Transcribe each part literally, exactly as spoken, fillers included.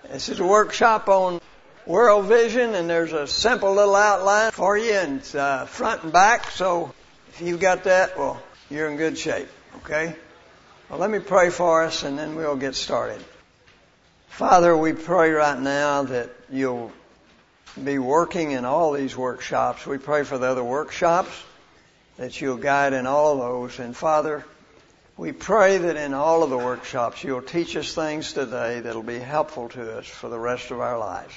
This is a workshop on World Vision, and there's a simple little outline for you, and it's uh, front and back. So if you've got that, well, you're in good shape. Okay? Well, let me pray for us, and then we'll get started. Father, we pray right now that you'll be working in all these workshops. We pray for the other workshops, that you'll guide in all of those. And Father, we pray that in all of the workshops you'll teach us things today that'll be helpful to us for the rest of our lives.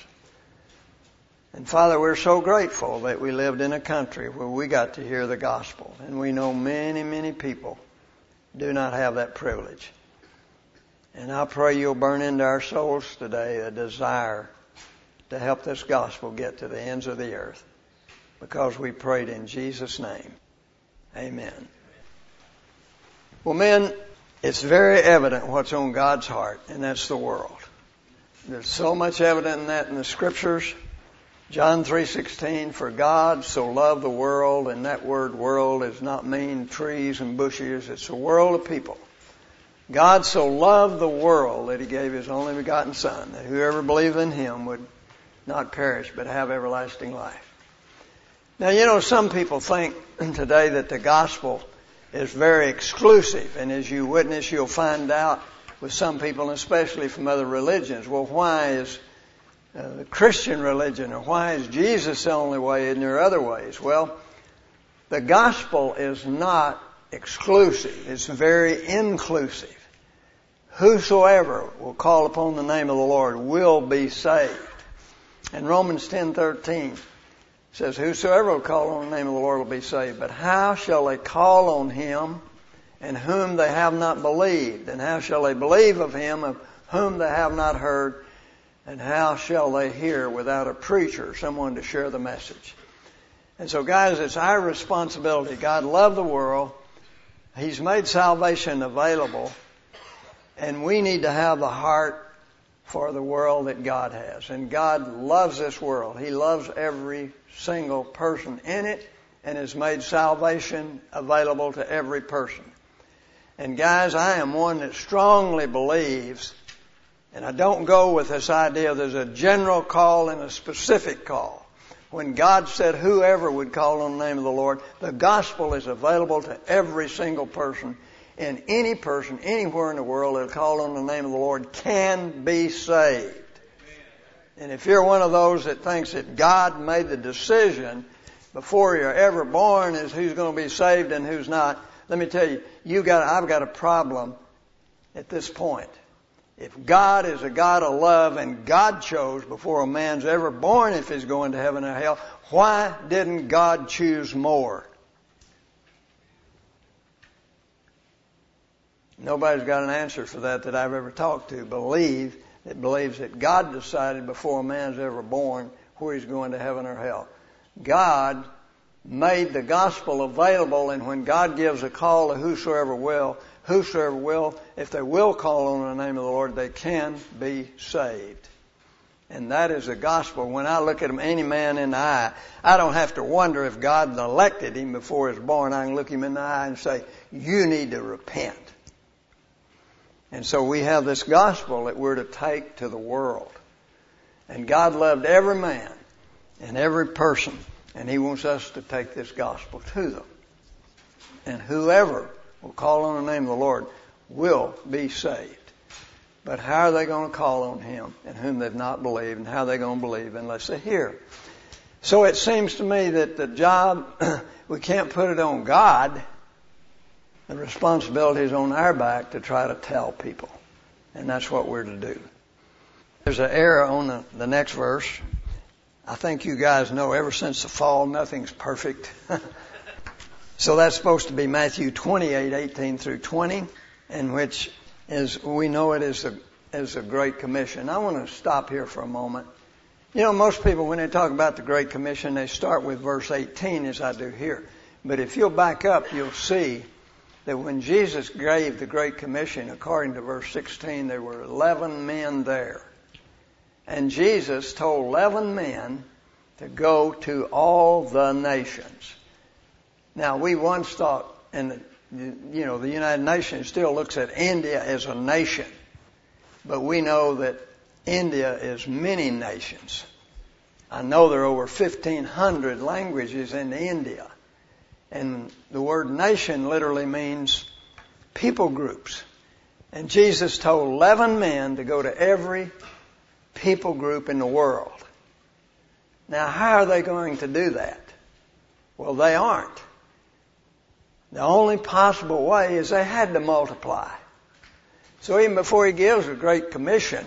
And Father, we're so grateful that we lived in a country where we got to hear the gospel. And we know many, many people do not have that privilege. And I pray you'll burn into our souls today a desire to help this gospel get to the ends of the earth. Because we prayed in Jesus' name. Amen. Well, men, it's very evident what's on God's heart, and that's the world. There's so much evident in that in the Scriptures. John three sixteen, for God so loved the world, and that word world does not mean trees and bushes. It's a world of people. God so loved the world that He gave His only begotten Son, that whoever believed in Him would not perish but have everlasting life. Now, you know, some people think today that the gospel is very exclusive, and as you witness, you'll find out with some people, especially from other religions, well, why is uh, the Christian religion, or why is Jesus the only way, and there are other ways? Well, the gospel is not exclusive. It's very inclusive. Whosoever will call upon the name of the Lord will be saved. And Romans ten thirteen says, whosoever will call on the name of the Lord will be saved. But how shall they call on Him in whom they have not believed? And how shall they believe of Him of whom they have not heard? And how shall they hear without a preacher, someone to share the message? And so, guys, it's our responsibility. God loved the world. He's made salvation available. And we need to have the heart for the world that God has. And God loves this world. He loves every single person in it and has made salvation available to every person. And guys, I am one that strongly believes, and I don't go with this idea there's a general call and a specific call. When God said whoever would call on the name of the Lord, the gospel is available to every single person. And any person anywhere in the world that will call on the name of the Lord can be saved. And if you're one of those that thinks that God made the decision before you're ever born as who's going to be saved and who's not, let me tell you, you got I've got a problem at this point. If God is a God of love and God chose before a man's ever born if he's going to heaven or hell, why didn't God choose more? Nobody's got an answer for that that I've ever talked to. Believe that believes that God decided before a man's ever born where he's going to heaven or hell. God made the gospel available, and when God gives a call to whosoever will, whosoever will, if they will call on the name of the Lord, they can be saved. And that is the gospel. When I look at him, any man in the eye, I don't have to wonder if God elected him before he was born. I can look him in the eye and say, you need to repent. And so we have this gospel that we're to take to the world. And God loved every man and every person, and He wants us to take this gospel to them. And whoever will call on the name of the Lord will be saved. But how are they going to call on Him in whom they've not believed, and how are they going to believe unless they hear? So it seems to me that the job, we can't put it on God. The responsibility is on our back to try to tell people. And that's what we're to do. There's an error on the, the next verse. I think you guys know ever since the fall, nothing's perfect. So that's supposed to be Matthew twenty-eight, eighteen through twenty, in which is, we know it is a, is a Great Commission. I want to stop here for a moment. You know, most people, when they talk about the Great Commission, they start with verse eighteen, as I do here. But if you'll back up, you'll see that when Jesus gave the Great Commission, according to verse sixteen, there were eleven men there. And Jesus told eleven men to go to all the nations. Now, we once thought, and you know, the United Nations still looks at India as a nation. But we know that India is many nations. I know there are over fifteen hundred languages in India. And the word nation literally means people groups. And Jesus told eleven men to go to every people group in the world. Now, how are they going to do that? Well, they aren't. The only possible way is they had to multiply. So even before he gives a Great Commission,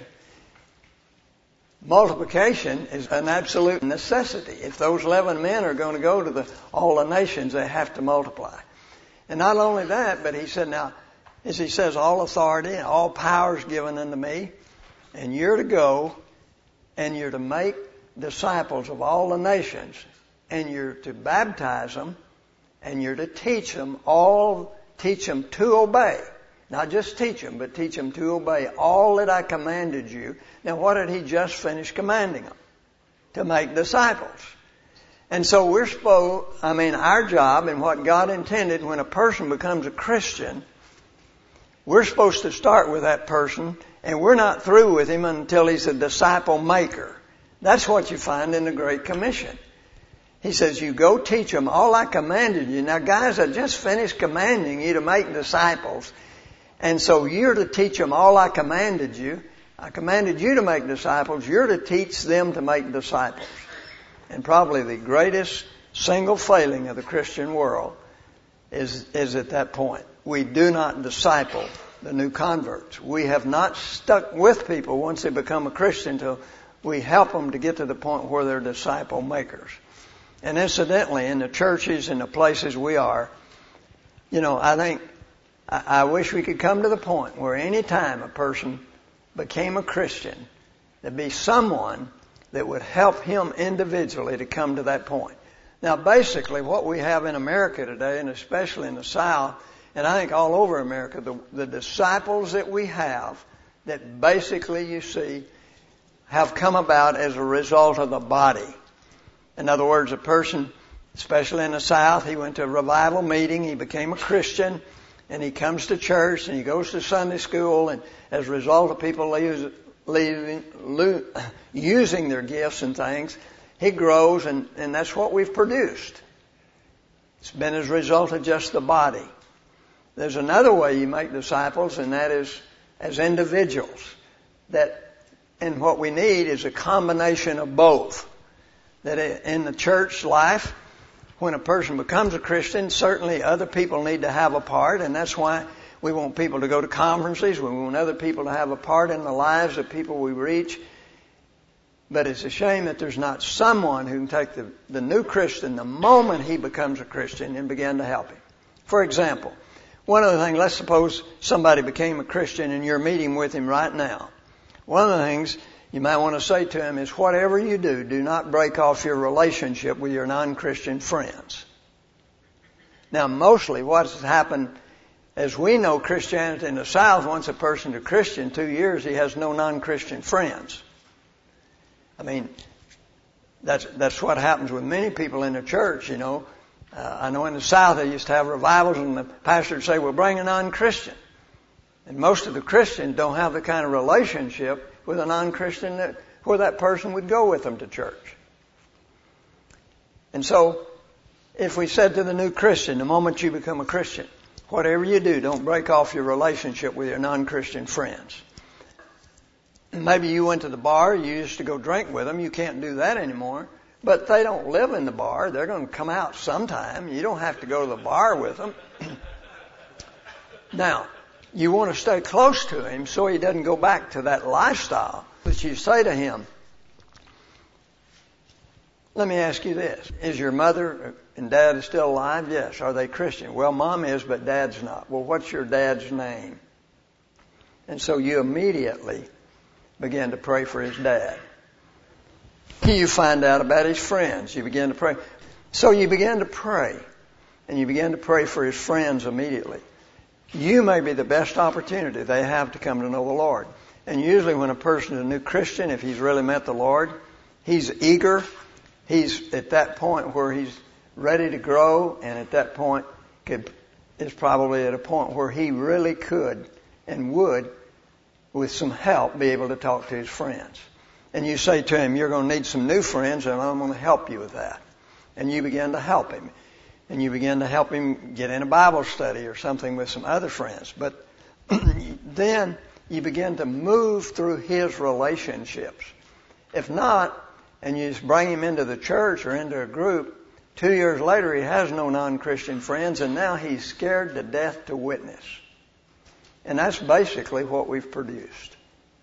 multiplication is an absolute necessity. If those eleven men are going to go to the, all the nations, they have to multiply. And not only that, but he said, now, as he says, all authority and all power is given unto me, and you're to go and you're to make disciples of all the nations, and you're to baptize them, and you're to teach them all, teach them to obey. Not just teach them, but teach them to obey all that I commanded you. Now, what did he just finish commanding them? To make disciples. And so we're supposed, I mean, our job and what God intended when a person becomes a Christian, we're supposed to start with that person, and we're not through with him until he's a disciple maker. That's what you find in the Great Commission. He says, you go teach them all I commanded you. Now, guys, I just finished commanding you to make disciples. And so you're to teach them all I commanded you. I commanded you to make disciples. You're to teach them to make disciples. And probably the greatest single failing of the Christian world is, is at that point. We do not disciple the new converts. We have not stuck with people once they become a Christian till we help them to get to the point where they're disciple makers. And incidentally, in the churches and the places we are, you know, I think, I, I wish we could come to the point where any time a person became a Christian, there'd be someone that would help him individually to come to that point. Now, basically, what we have in America today, and especially in the South, and I think all over America, the, the disciples that we have, that basically you see, have come about as a result of the body. In other words, a person, especially in the South, he went to a revival meeting, he became a Christian, and he comes to church, and he goes to Sunday school, and as a result of people leaving, leaving, lo, using their gifts and things, he grows, and, and that's what we've produced. It's been as a result of just the body. There's another way you make disciples, and that is as individuals. That, and what we need is a combination of both. That in the church life, when a person becomes a Christian, certainly other people need to have a part, and that's why we want people to go to conferences. We want other people to have a part in the lives of people we reach. But it's a shame that there's not someone who can take the, the new Christian the moment he becomes a Christian and begin to help him. For example, one of the things, let's suppose somebody became a Christian and you're meeting with him right now. One of the things you might want to say to him is, whatever you do, do not break off your relationship with your non-Christian friends. Now, mostly what's happened, as we know Christianity in the South, once a person's a Christian, two years, he has no non-Christian friends. I mean, that's that's what happens with many people in the church, you know. Uh, I know in the South they used to have revivals and the pastor would say, well, bring a non-Christian. And most of the Christians don't have the kind of relationship with a non-Christian that, where that person would go with them to church. And so, if we said to the new Christian, the moment you become a Christian, whatever you do, don't break off your relationship with your non-Christian friends. Maybe you went to the bar, you used to go drink with them, you can't do that anymore. But they don't live in the bar, they're going to come out sometime. You don't have to go to the bar with them. Now, you want to stay close to him so he doesn't go back to that lifestyle. But you say to him, let me ask you this. Is your mother and dad still alive? Yes. Are they Christian? Well, mom is, but dad's not. Well, what's your dad's name? And so you immediately begin to pray for his dad. You find out about his friends. You begin to pray. So you begin to pray. And you begin to pray for his friends immediately. You may be the best opportunity they have to come to know the Lord. And usually when a person is a new Christian, if he's really met the Lord, he's eager. He's at that point where he's ready to grow, and at that point could, is probably at a point where he really could and would with some help, be able to talk to his friends. And you say to him, you're going to need some new friends, and I'm going to help you with that. And you begin to help him. And you begin to help him get in a Bible study or something with some other friends. But then you begin to move through his relationships. If not, and you just bring him into the church or into a group, two years later he has no non-Christian friends, and now he's scared to death to witness. And that's basically what we've produced.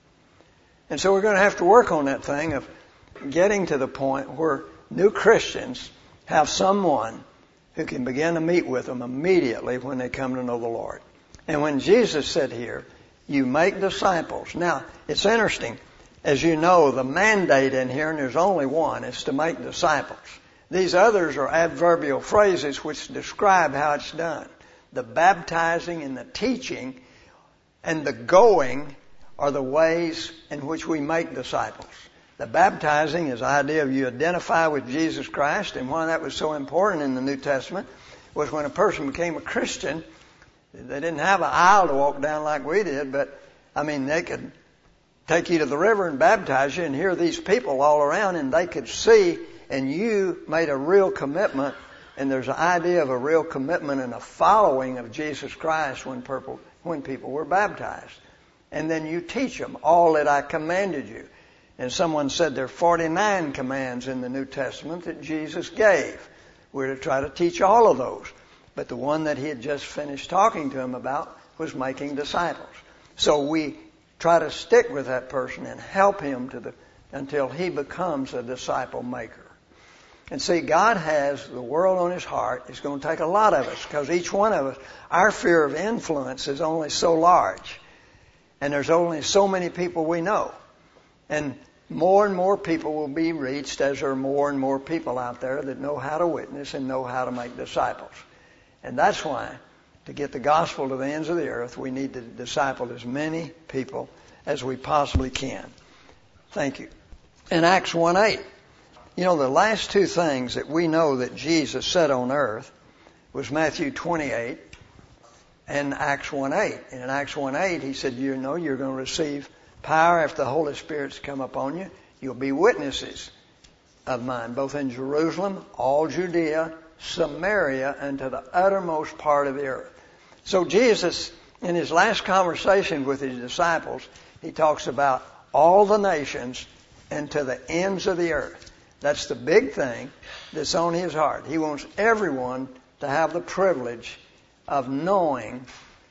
And so we're going to have to work on that thing of getting to the point where new Christians have someone who can begin to meet with them immediately when they come to know the Lord. And when Jesus said here, you make disciples. Now, it's interesting. As you know, the mandate in here, and there's only one, is to make disciples. These others are adverbial phrases which describe how it's done. The baptizing and the teaching and the going are the ways in which we make disciples. The baptizing is the idea of you identify with Jesus Christ, and why that was so important in the New Testament was when a person became a Christian, they didn't have an aisle to walk down like we did, but, I mean, they could take you to the river and baptize you, and here are these people all around, and they could see, and you made a real commitment, and there's an idea of a real commitment and a following of Jesus Christ when people, when people were baptized. And then you teach them all that I commanded you. And someone said there are forty-nine commands in the New Testament that Jesus gave. We're to try to teach all of those. But the one that he had just finished talking to him about was making disciples. So we try to stick with that person and help him to the, until he becomes a disciple maker. And see, God has the world on his heart. It's going to take a lot of us, because each one of us, our fear of influence is only so large. And there's only so many people we know. And more and more people will be reached as there are more and more people out there that know how to witness and know how to make disciples. And that's why, to get the gospel to the ends of the earth, we need to disciple as many people as we possibly can. Thank you. In Acts one eight, you know, the last two things that we know that Jesus said on earth was Matthew twenty-eight and Acts one eight. And in Acts one eight, he said, you know, you're going to receive power after the Holy Spirit's come upon you. You'll be witnesses of mine, both in Jerusalem, all Judea, Samaria, and to the uttermost part of the earth. So Jesus, in his last conversation with his disciples, he talks about all the nations and to the ends of the earth. That's the big thing that's on his heart. He wants everyone to have the privilege of knowing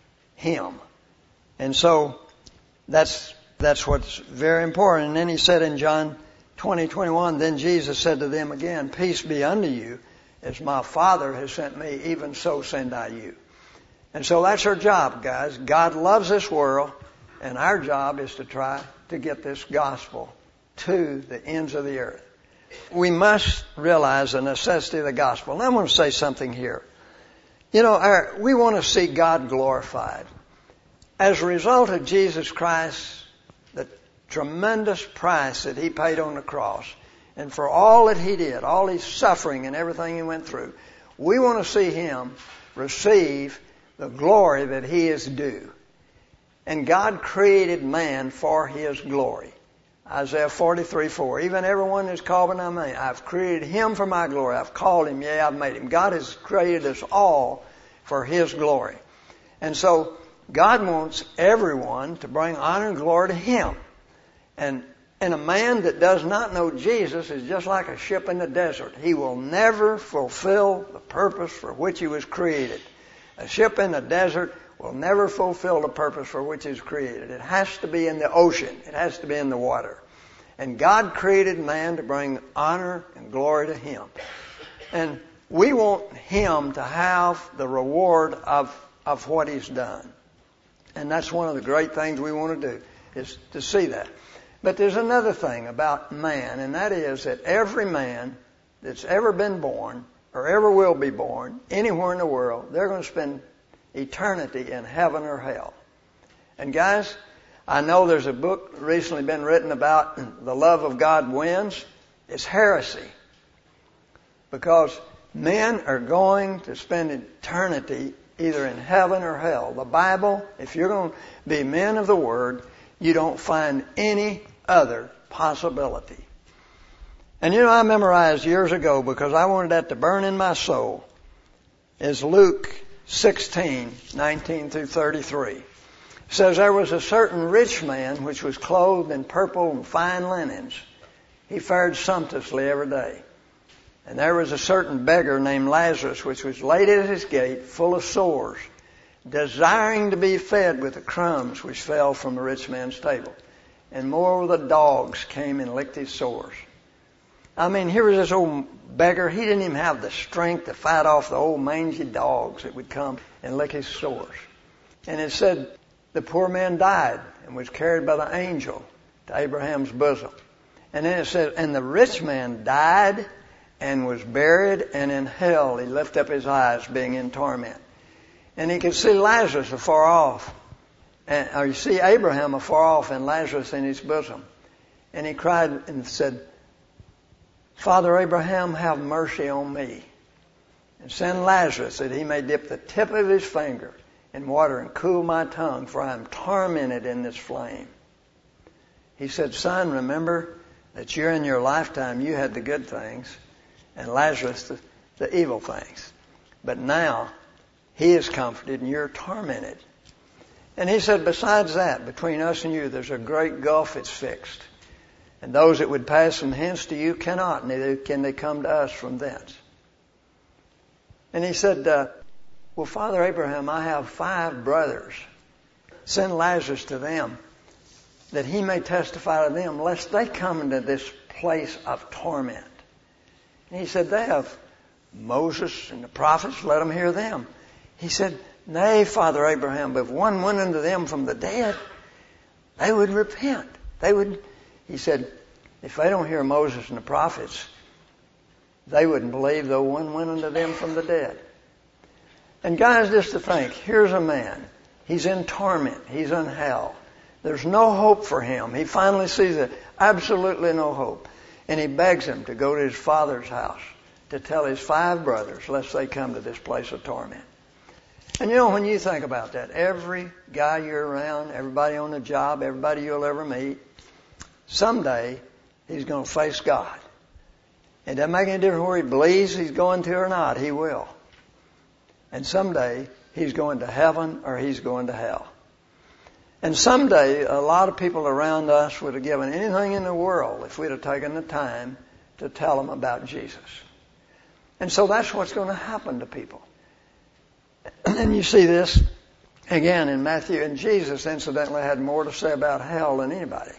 him. And so that's That's what's very important. And then he said in John twenty twenty-one, then Jesus said to them again, peace be unto you, as my Father has sent me, even so send I you. And so that's our job, guys. God loves this world, and our job is to try to get this gospel to the ends of the earth. We must realize the necessity of the gospel. And I want to say something here. You know, our, we want to see God glorified. As a result of Jesus Christ, the tremendous price that he paid on the cross, and for all that he did, all his suffering and everything he went through, we want to see him receive the glory that he is due. And God created man for his glory. Isaiah forty-three four, even everyone that's called by my name, I've created him for my glory. I've called him, yea, I've made him. God has created us all for his glory. And so God wants everyone to bring honor and glory to him. And, and a man that does not know Jesus is just like a ship in the desert. He will never fulfill the purpose for which he was created. A ship in the desert will never fulfill the purpose for which it was created. It has to be in the ocean. It has to be in the water. And God created man to bring honor and glory to him. And we want him to have the reward of, of what he's done. And that's one of the great things we want to do, is to see that. But there's another thing about man, and that is that every man that's ever been born or ever will be born anywhere in the world, they're going to spend eternity in heaven or hell. And guys, I know there's a book recently been written about the love of God wins. It's heresy. Because men are going to spend eternity either in heaven or hell. The Bible, if you're going to be men of the Word, You don't find any other possibility. And you know, I memorized years ago, because I wanted that to burn in my soul, is Luke sixteen, nineteen through thirty-three. It says, there was a certain rich man which was clothed in purple and fine linens. He fared sumptuously every day. And there was a certain beggar named Lazarus, which was laid at his gate, full of sores, desiring to be fed with the crumbs which fell from the rich man's table. And moreover, the dogs came and licked his sores. I mean, here was this old beggar. He didn't even have the strength to fight off the old mangy dogs that would come and lick his sores. And it said the poor man died and was carried by the angel to Abraham's bosom. And then it said, and the rich man died and was buried, and in hell he lifted up his eyes, being in torment. And he could see Lazarus afar off. And, or you see Abraham afar off and Lazarus in his bosom. And he cried and said, Father Abraham, have mercy on me, and send Lazarus that he may dip the tip of his finger in water and cool my tongue, for I am tormented in this flame. He said, son, remember that you're in your lifetime, you had the good things, and Lazarus the, the evil things. But now he is comforted and you're tormented. And he said, besides that, between us and you, there's a great gulf that's fixed. And those that would pass from hence to you cannot, neither can they come to us from thence. And he said, uh, well, Father Abraham, I have five brothers. Send Lazarus to them, that he may testify to them, lest they come into this place of torment. And he said, they have Moses and the prophets, let them hear them. He said, nay, Father Abraham, but if one went unto them from the dead, they would repent. They would... He said, if they don't hear Moses and the prophets, they wouldn't believe though one went unto them from the dead. And guys, just to think, here's a man. He's in torment. He's in hell. There's no hope for him. He finally sees it. Absolutely no hope. And he begs him to go to his father's house to tell his five brothers, lest they come to this place of torment. And you know, when you think about that, every guy you're around, everybody on the job, everybody you'll ever meet, someday, he's going to face God. It doesn't make any difference where he believes he's going to or not. He will. And someday, he's going to heaven or he's going to hell. And someday, a lot of people around us would have given anything in the world if we'd have taken the time to tell them about Jesus. And so that's what's going to happen to people. And you see this again in Matthew. And Jesus, incidentally, had more to say about hell than anybody.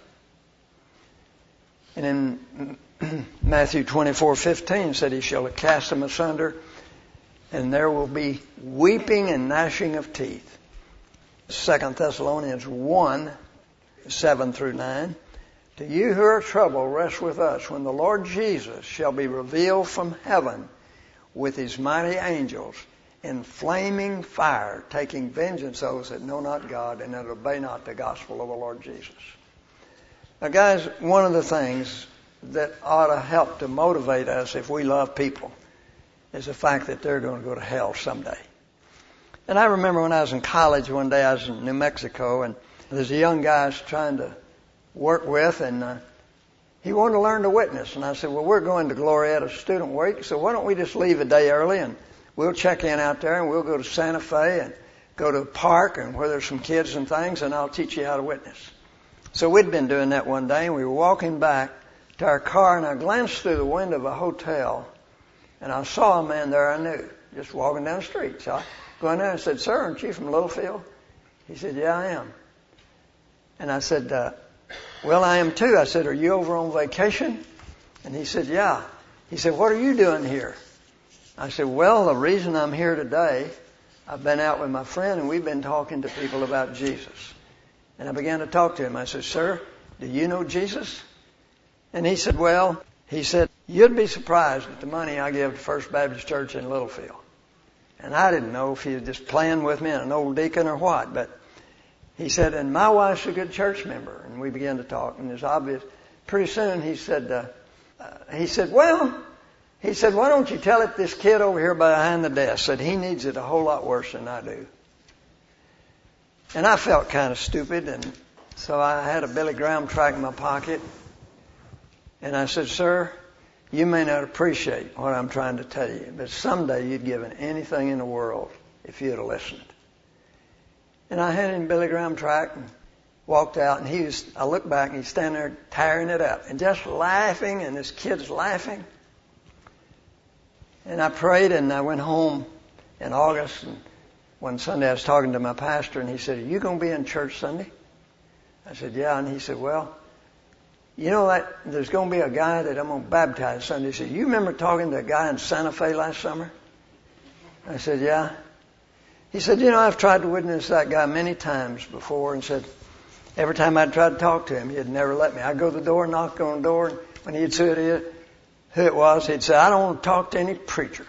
And in Matthew twenty-four fifteen said, he shall cast them asunder, and there will be weeping and gnashing of teeth. Second Thessalonians one, seven through nine. To you who are troubled, rest with us when the Lord Jesus shall be revealed from heaven with his mighty angels in flaming fire, taking vengeance on those that know not God and that obey not the gospel of the Lord Jesus. Now, guys, one of the things that ought to help to motivate us if we love people is the fact that they're going to go to hell someday. And I remember when I was in college one day, I was in New Mexico, and there's a young guy I was trying to work with, and uh, he wanted to learn to witness. And I said, well, we're going to Glorieta Student Week, so why don't we just leave a day early, and we'll check in out there, and we'll go to Santa Fe and go to the park and where there's some kids and things, and I'll teach you how to witness. So we'd been doing that one day, and we were walking back to our car, and I glanced through the window of a hotel, and I saw a man there I knew, just walking down the street. So I go in there and I said, sir, aren't you from Littlefield? He said, yeah, I am. And I said, uh, well, I am too. I said, are you over on vacation? And he said, yeah. He said, what are you doing here? I said, well, the reason I'm here today, I've been out with my friend, and we've been talking to people about Jesus. And I began to talk to him. I said, sir, do you know Jesus? And he said, well, he said, you'd be surprised at the money I give to First Baptist Church in Littlefield. And I didn't know if he was just playing with me and an old deacon or what. But he said, and my wife's a good church member. And we began to talk. And it's obvious. Pretty soon he said, uh, uh, he said, well, he said, why don't you tell it this kid over here behind the desk? Said he needs it a whole lot worse than I do. And I felt kind of stupid, and So I had a Billy Graham tract in my pocket. And I said, sir, you may not appreciate what I'm trying to tell you, but someday you'd given anything in the world if you'd have listened. And I handed him Billy Graham tract and walked out, and he was, I looked back and he's standing there tearing it up and just laughing, and this kid's laughing. And I prayed, and I went home in August, and one Sunday I was talking to my pastor, and he said, are you going to be in church Sunday? I said, yeah. And he said, well, you know that there's going to be a guy that I'm going to baptize Sunday. He said, you remember talking to a guy in Santa Fe last summer? I said, yeah. He said, you know, I've tried to witness that guy many times before, and said, every time I tried to talk to him, he'd never let me. I'd go to the door, knock on the door, and when he'd say it, who it was, he'd say, I don't want to talk to any preacher.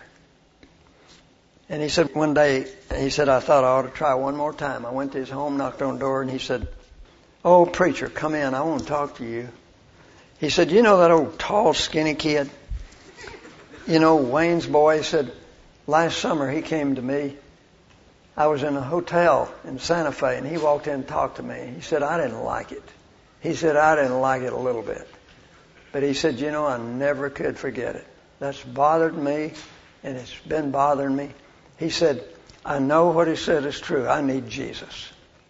And he said one day, he said, I thought I ought to try one more time. I went to his home, knocked on the door, and he said, oh, preacher, come in. I want to talk to you. He said, you know that old tall, skinny kid? You know, Wayne's boy? He said, last summer he came to me. I was in a hotel in Santa Fe, and he walked in and talked to me. He said, I didn't like it. He said, I didn't like it a little bit. But he said, you know, I never could forget it. That's bothered me, and it's been bothering me. He said, I know what he said is true. I need Jesus.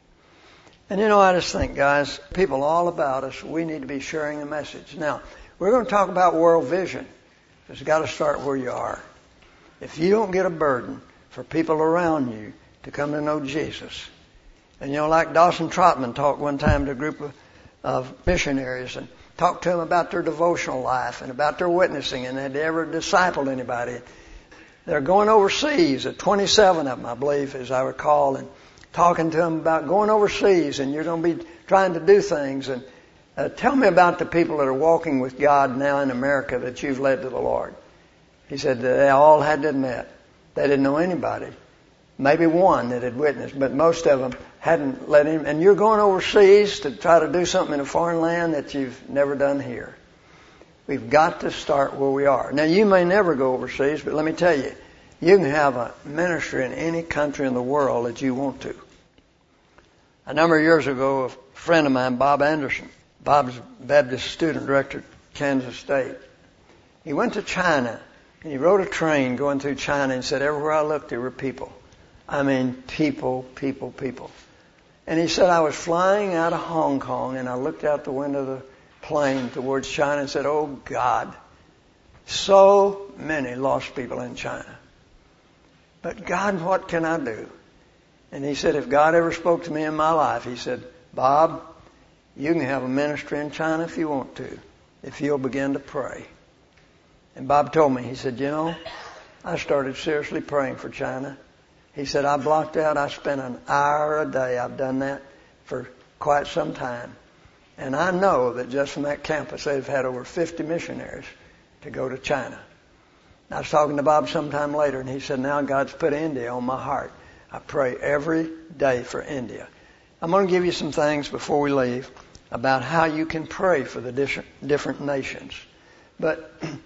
And you know, I just think, guys, people all about us, we need to be sharing the message. Now, we're going to talk about world vision. It's got to start where you are. If you don't get a burden for people around you to come to know Jesus, and you know, like Dawson Trotman talked one time to a group of, of missionaries and talked to them about their devotional life and about their witnessing, and had ever discipled anybody. They're going overseas, at twenty-seven of them, I believe, as I recall, and talking to them about going overseas, and you're going to be trying to do things. And uh, tell me about the people that are walking with God now in America that you've led to the Lord. He said they all had to admit they didn't know anybody. Maybe one that had witnessed, but most of them hadn't led him. And you're going overseas to try to do something in a foreign land that you've never done here. We've got to start where we are. Now, you may never go overseas, but let me tell you, you can have a ministry in any country in the world that you want to. A number of years ago, a friend of mine, Bob Anderson, Bob's Baptist student director at Kansas State, he went to China, and he rode a train going through China and said, everywhere I looked, there were people. I mean, people, people, people. And he said, I was flying out of Hong Kong, and I looked out the window of the plane towards China and said, oh, God, so many lost people in China. But God, what can I do? And he said, if God ever spoke to me in my life, he said, Bob, you can have a ministry in China if you want to, if you'll begin to pray. And Bob told me, he said, you know, I started seriously praying for China. He said, I blocked out, I spent an hour a day. I've done that for quite some time. And I know that just from that campus, they've had over fifty missionaries to go to China. I was talking to Bob sometime later, and he said, now God's put India on my heart. I pray every day for India. I'm going to give you some things before we leave about how you can pray for the different, different nations. But,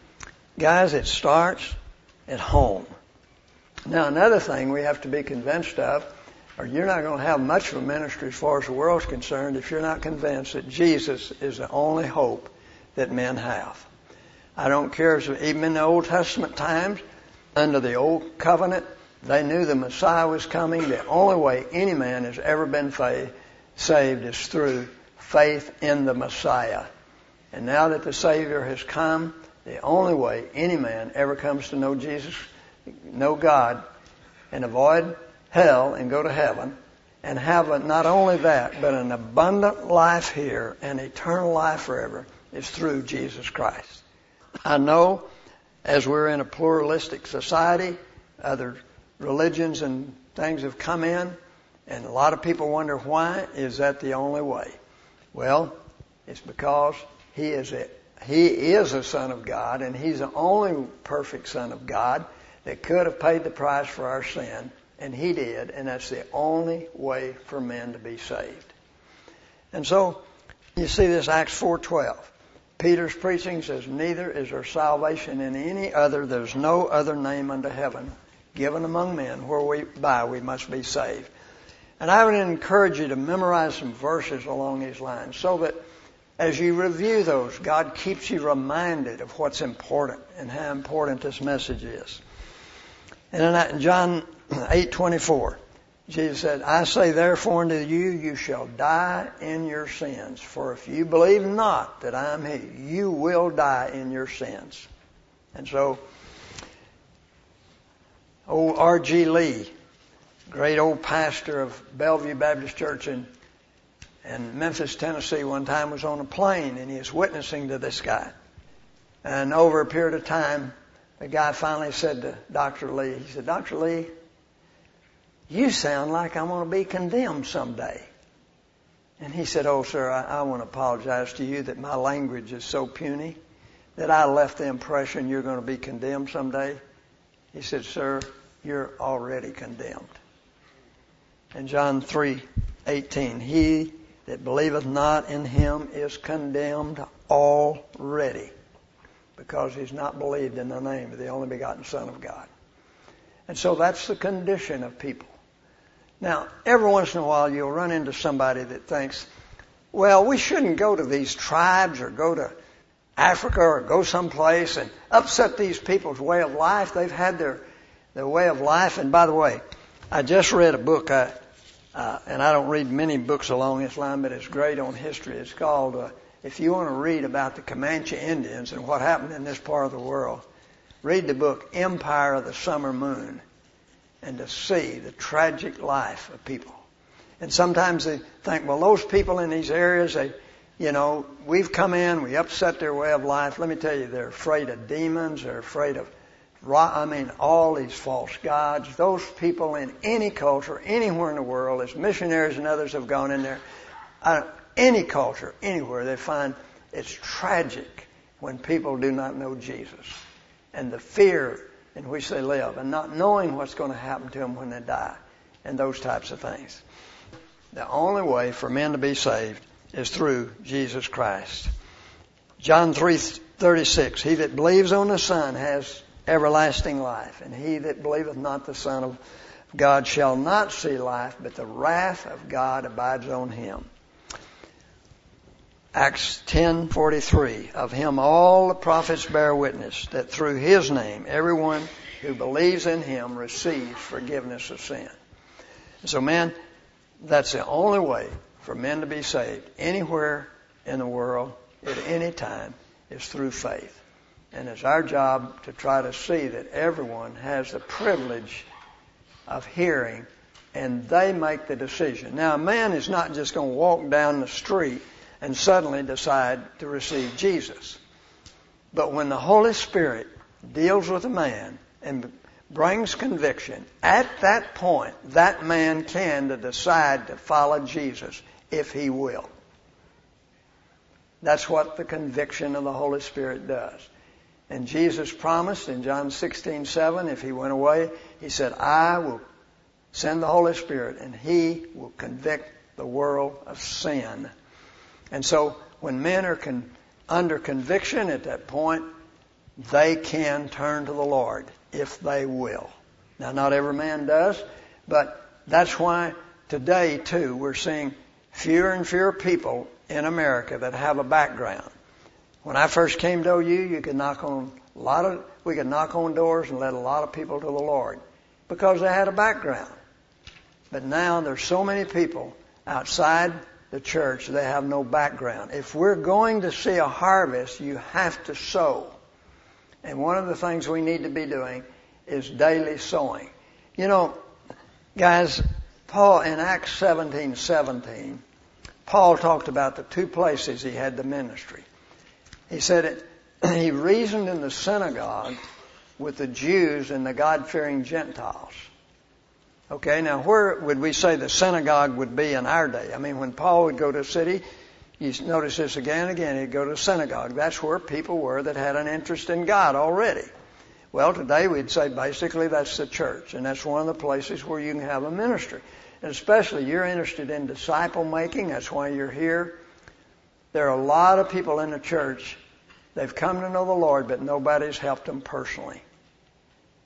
guys, it starts at home. Now, another thing we have to be convinced of, or you're not going to have much of a ministry as far as the world's concerned if you're not convinced that Jesus is the only hope that men have. I don't care if even in the Old Testament times, under the Old Covenant, they knew the Messiah was coming. The only way any man has ever been fa- saved is through faith in the Messiah. And now that the Savior has come, the only way any man ever comes to know Jesus, know God, and avoid hell and go to heaven, and have a, not only that, but an abundant life here and eternal life forever, is through Jesus Christ. I know as we're in a pluralistic society, other religions and things have come in, and a lot of people wonder, why is that the only way? Well, it's because he is a, he is a Son of God, and he's the only perfect Son of God that could have paid the price for our sin, and he did, and that's the only way for men to be saved. And so, you see this Acts four twelve. Peter's preaching says, neither is there salvation in any other. There's no other name under heaven given among men whereby we must be saved. And I would encourage you to memorize some verses along these lines so that as you review those, God keeps you reminded of what's important and how important this message is. And in John eight twenty-four, Jesus said, I say therefore unto you, you shall die in your sins. For if you believe not that I am He, you will die in your sins. And so, old R G Lee, great old pastor of Bellevue Baptist Church in, in Memphis, Tennessee, one time was on a plane and he was witnessing to this guy. And over a period of time, the guy finally said to Doctor Lee, he said, Doctor Lee, you sound like I'm going to be condemned someday. And he said, oh, sir, I, I want to apologize to you that my language is so puny that I left the impression you're going to be condemned someday. He said, sir, you're already condemned. And John three eighteen, he that believeth not in Him is condemned already, because he's not believed in the name of the only begotten Son of God. And so that's the condition of people. Now, every once in a while you'll run into somebody that thinks, well, we shouldn't go to these tribes or go to Africa or go someplace and upset these people's way of life. They've had their, their way of life. And by the way, I just read a book, I, uh, and I don't read many books along this line, but it's great on history. It's called, uh, if you want to read about the Comanche Indians and what happened in this part of the world, read the book Empire of the Summer Moon, and to see the tragic life of people. And sometimes they think, well, those people in these areas, they, you know, we've come in, we upset their way of life. Let me tell you, they're afraid of demons, they're afraid of, I mean, all these false gods. Those people in any culture, anywhere in the world, as missionaries and others have gone in there, uh, any culture, anywhere, they find it's tragic when people do not know Jesus. And the fear in which they live, and not knowing what's going to happen to them when they die, and those types of things. The only way for men to be saved is through Jesus Christ. John three thirty-six, he that believes on the Son has everlasting life, and he that believeth not the Son of God shall not see life, but the wrath of God abides on him. Acts ten forty-three, of him all the prophets bear witness that through his name everyone who believes in him receives forgiveness of sin. And so, man, that's the only way for men to be saved anywhere in the world at any time is through faith. And it's our job to try to see that everyone has the privilege of hearing and they make the decision. Now, a man is not just going to walk down the street and suddenly decide to receive Jesus. But when the Holy Spirit deals with a man and brings conviction, at that point, that man can to decide to follow Jesus if he will. That's what the conviction of the Holy Spirit does. And Jesus promised in John sixteen seven, if he went away, he said, I will send the Holy Spirit and he will convict the world of sin. And so when men are con- under conviction at that point, they can turn to the Lord if they will. Now, not every man does, but that's why today, too, we're seeing fewer and fewer people in America that have a background. When I first came to O U, you could knock on a lot of, we could knock on doors and let a lot of people to the Lord because they had a background. But now there's so many people outside the church, they have no background. If we're going to see a harvest, you have to sow. And one of the things we need to be doing is daily sowing. You know, guys, Paul in Acts seventeen seventeen, Paul talked about the two places he had the ministry. He said it, he reasoned in the synagogue with the Jews and the God-fearing Gentiles. Okay, now where would we say the synagogue would be in our day? I mean, when Paul would go to a city, you notice this again and again, he'd go to a synagogue. That's where people were that had an interest in God already. Well, today we'd say basically that's the church, and that's one of the places where you can have a ministry. And especially you're interested in disciple making, that's why you're here. There are a lot of people in the church, they've come to know the Lord, but nobody's helped them personally.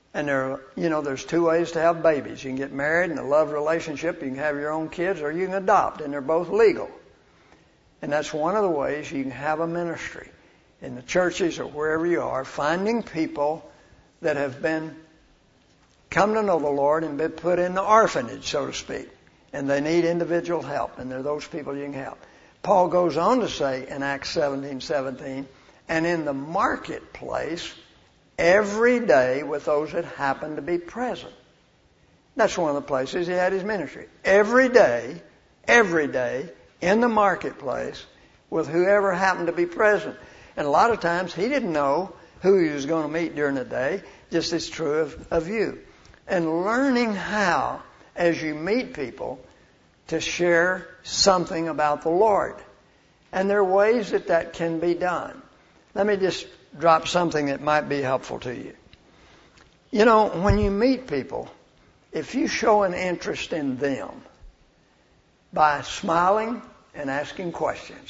And there, you know, there's two ways to have babies. You can get married in a love relationship. You can have your own kids, or you can adopt, and they're both legal. And that's one of the ways you can have a ministry in the churches or wherever you are, finding people that have been come to know the Lord and been put in the orphanage, so to speak, and they need individual help, and they're those people you can help. Paul goes on to say in Acts seventeen seventeen, and in the marketplace every day with those that happen to be present. That's one of the places he had his ministry. Every day, every day in the marketplace with whoever happened to be present. And a lot of times he didn't know who he was going to meet during the day, just as true of, of you. And learning how, as you meet people, to share something about the Lord. And there are ways that that can be done. Let me just drop something that might be helpful to you. You know, when you meet people, if you show an interest in them by smiling and asking questions,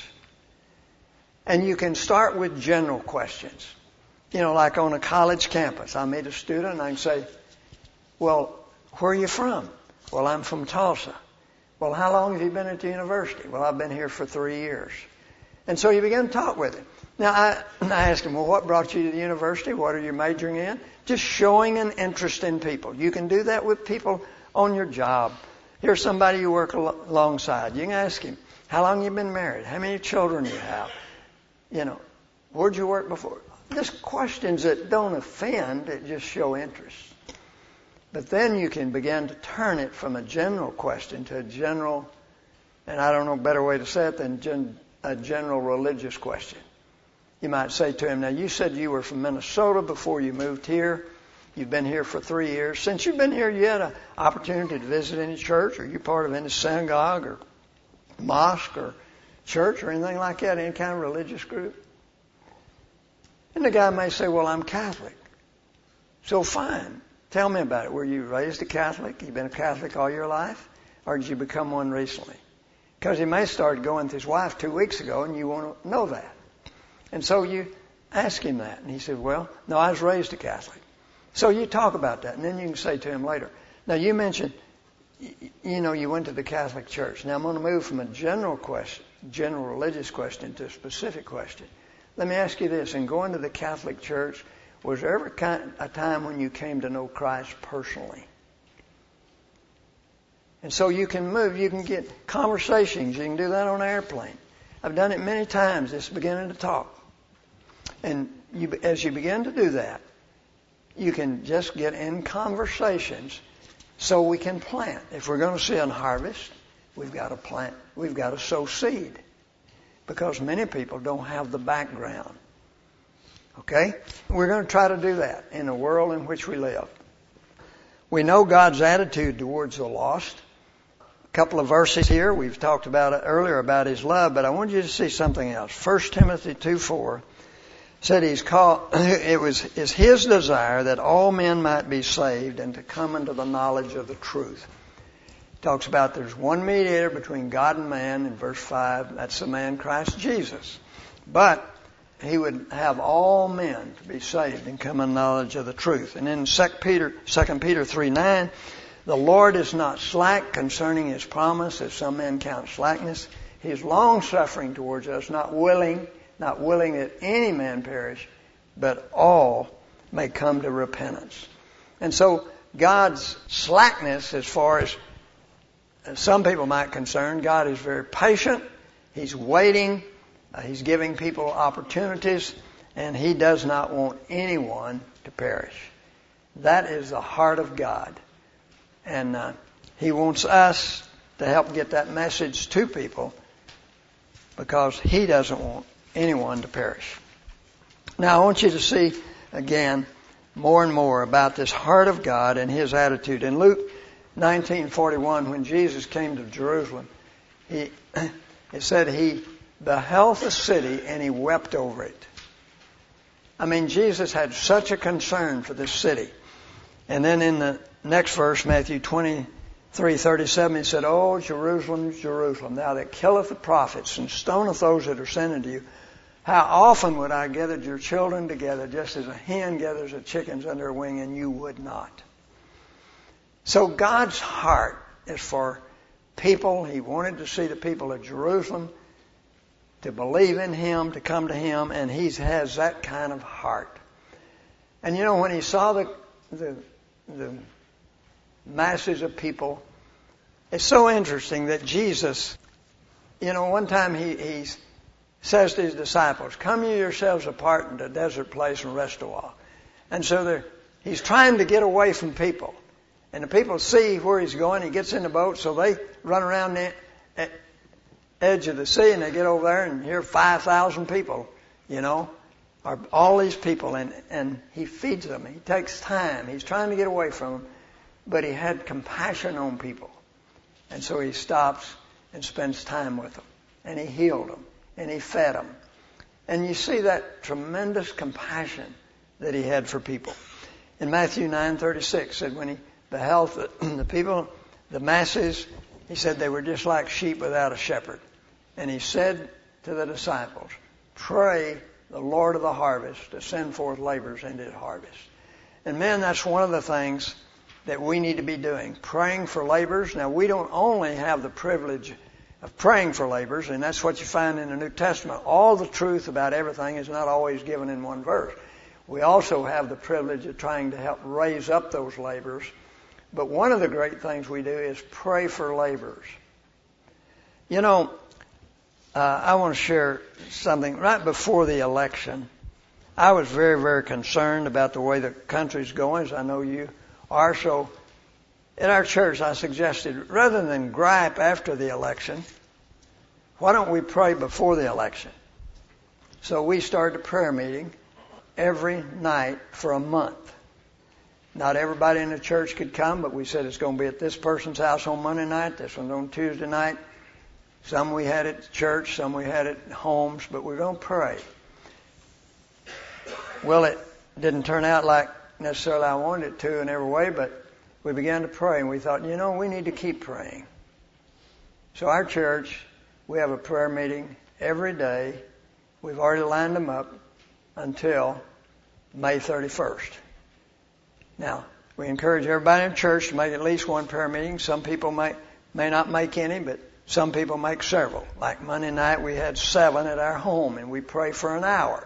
and you can start with general questions. You know, like on a college campus, I meet a student and I can say, well, where are you from? Well, I'm from Tulsa. Well, how long have you been at the university? Well, I've been here for three years. And so you begin to talk with him. Now, I, I ask him, well, what brought you to the university? What are you majoring in? Just showing an interest in people. You can do that with people on your job. Here's somebody you work al- alongside. You can ask him, how long have you been married? How many children do you have? You know, where'd you work before? Just questions that don't offend, that just show interest. But then you can begin to turn it from a general question to a general, and I don't know a better way to say it than gen, a general religious question. You might say to him, now you said you were from Minnesota before you moved here. You've been here for three years. Since you've been here, you had an opportunity to visit any church, or you part of any synagogue or mosque or church or anything like that, any kind of religious group? And the guy may say, well, I'm Catholic. So fine. Tell me about it. Were you raised a Catholic? You've been a Catholic all your life? Or did you become one recently? Because he may start going with his wife two weeks ago and you want to know that. And so you ask him that. And he said, well, no, I was raised a Catholic. So you talk about that. And then you can say to him later, now you mentioned, you know, you went to the Catholic Church. Now I'm going to move from a general question, general religious question to a specific question. Let me ask you this. In going to the Catholic Church, was there ever a time when you came to know Christ personally? And so you can move, you can get conversations. You can do that on an airplane. I've done it many times, just beginning to talk. And you, as you begin to do that, you can just get in conversations so we can plant. If we're going to see a harvest, we've got to plant, we've got to sow seed. Because many people don't have the background. Okay? We're going to try to do that in the world in which we live. We know God's attitude towards the lost. A couple of verses here. We've talked about it earlier about His love, but I want you to see something else. First Timothy two four said He's called, it was is His desire that all men might be saved and to come into the knowledge of the truth. It talks about there's one mediator between God and man in verse five. That's the man Christ Jesus. But He would have all men to be saved and come in knowledge of the truth. And in Second Peter, Second Peter three nine, the Lord is not slack concerning His promise, as some men count slackness. He is long-suffering towards us, not willing, not willing that any man perish, but all may come to repentance. And so God's slackness, as far as, as some people might concern, God is very patient. He's waiting. Uh, he's giving people opportunities, and He does not want anyone to perish. That is the heart of God. And uh, He wants us to help get that message to people because He doesn't want anyone to perish. Now I want you to see again more and more about this heart of God and His attitude. In Luke nineteen forty-one, when Jesus came to Jerusalem, He it said He beheld the city and He wept over it. I mean, Jesus had such a concern for this city. And then in the next verse, Matthew twenty-three thirty-seven, He said, "Oh, Jerusalem, Jerusalem, thou that killeth the prophets and stoneth those that are sent unto you, How often would I gather your children together just as a hen gathers her chickens under her wing, and you would not? So God's heart is for people. He wanted to see the people of Jerusalem to believe in Him, to come to Him, and He has that kind of heart. And you know, when He saw the, the, the masses of people, it's so interesting that Jesus, you know, one time He, he says to His disciples, come you yourselves apart into a desert place and rest a while. And so He's trying to get away from people. And the people see where He's going. He gets in the boat, so they run around the edge of the sea, and they get over there, and here five thousand people, you know, are all these people, and, and He feeds them. He takes time. He's trying to get away from them, but He had compassion on people. And so He stops and spends time with them, and He healed them, and He fed them. And you see that tremendous compassion that He had for people. In Matthew nine thirty-six, said when He beheld the, the people, the masses, He said they were just like sheep without a shepherd. And He said to the disciples, pray the Lord of the harvest to send forth laborers into His harvest. And man, that's one of the things that we need to be doing, praying for laborers. Now, we don't only have the privilege of praying for laborers, and that's what you find in the New Testament. All the truth about everything is not always given in one verse. We also have the privilege of trying to help raise up those laborers. But one of the great things we do is pray for laborers. You know, uh, I want to share something. Right before the election, I was very, very concerned about the way the country's going, as I know you are. So at our church, I suggested, rather than gripe after the election, why don't we pray before the election? So we started a prayer meeting every night for a month. Not everybody in the church could come, but we said it's going to be at this person's house on Monday night, this one's on Tuesday night. Some we had at church, some we had at homes, but we're going to pray. Well, it didn't turn out like necessarily I wanted it to in every way, but we began to pray, and we thought, you know, we need to keep praying. So our church, we have a prayer meeting every day. We've already lined them up until May thirty-first. Now, we encourage everybody in church to make at least one prayer meeting. Some people may, may not make any, but some people make several. Like Monday night, we had seven at our home, and we pray for an hour.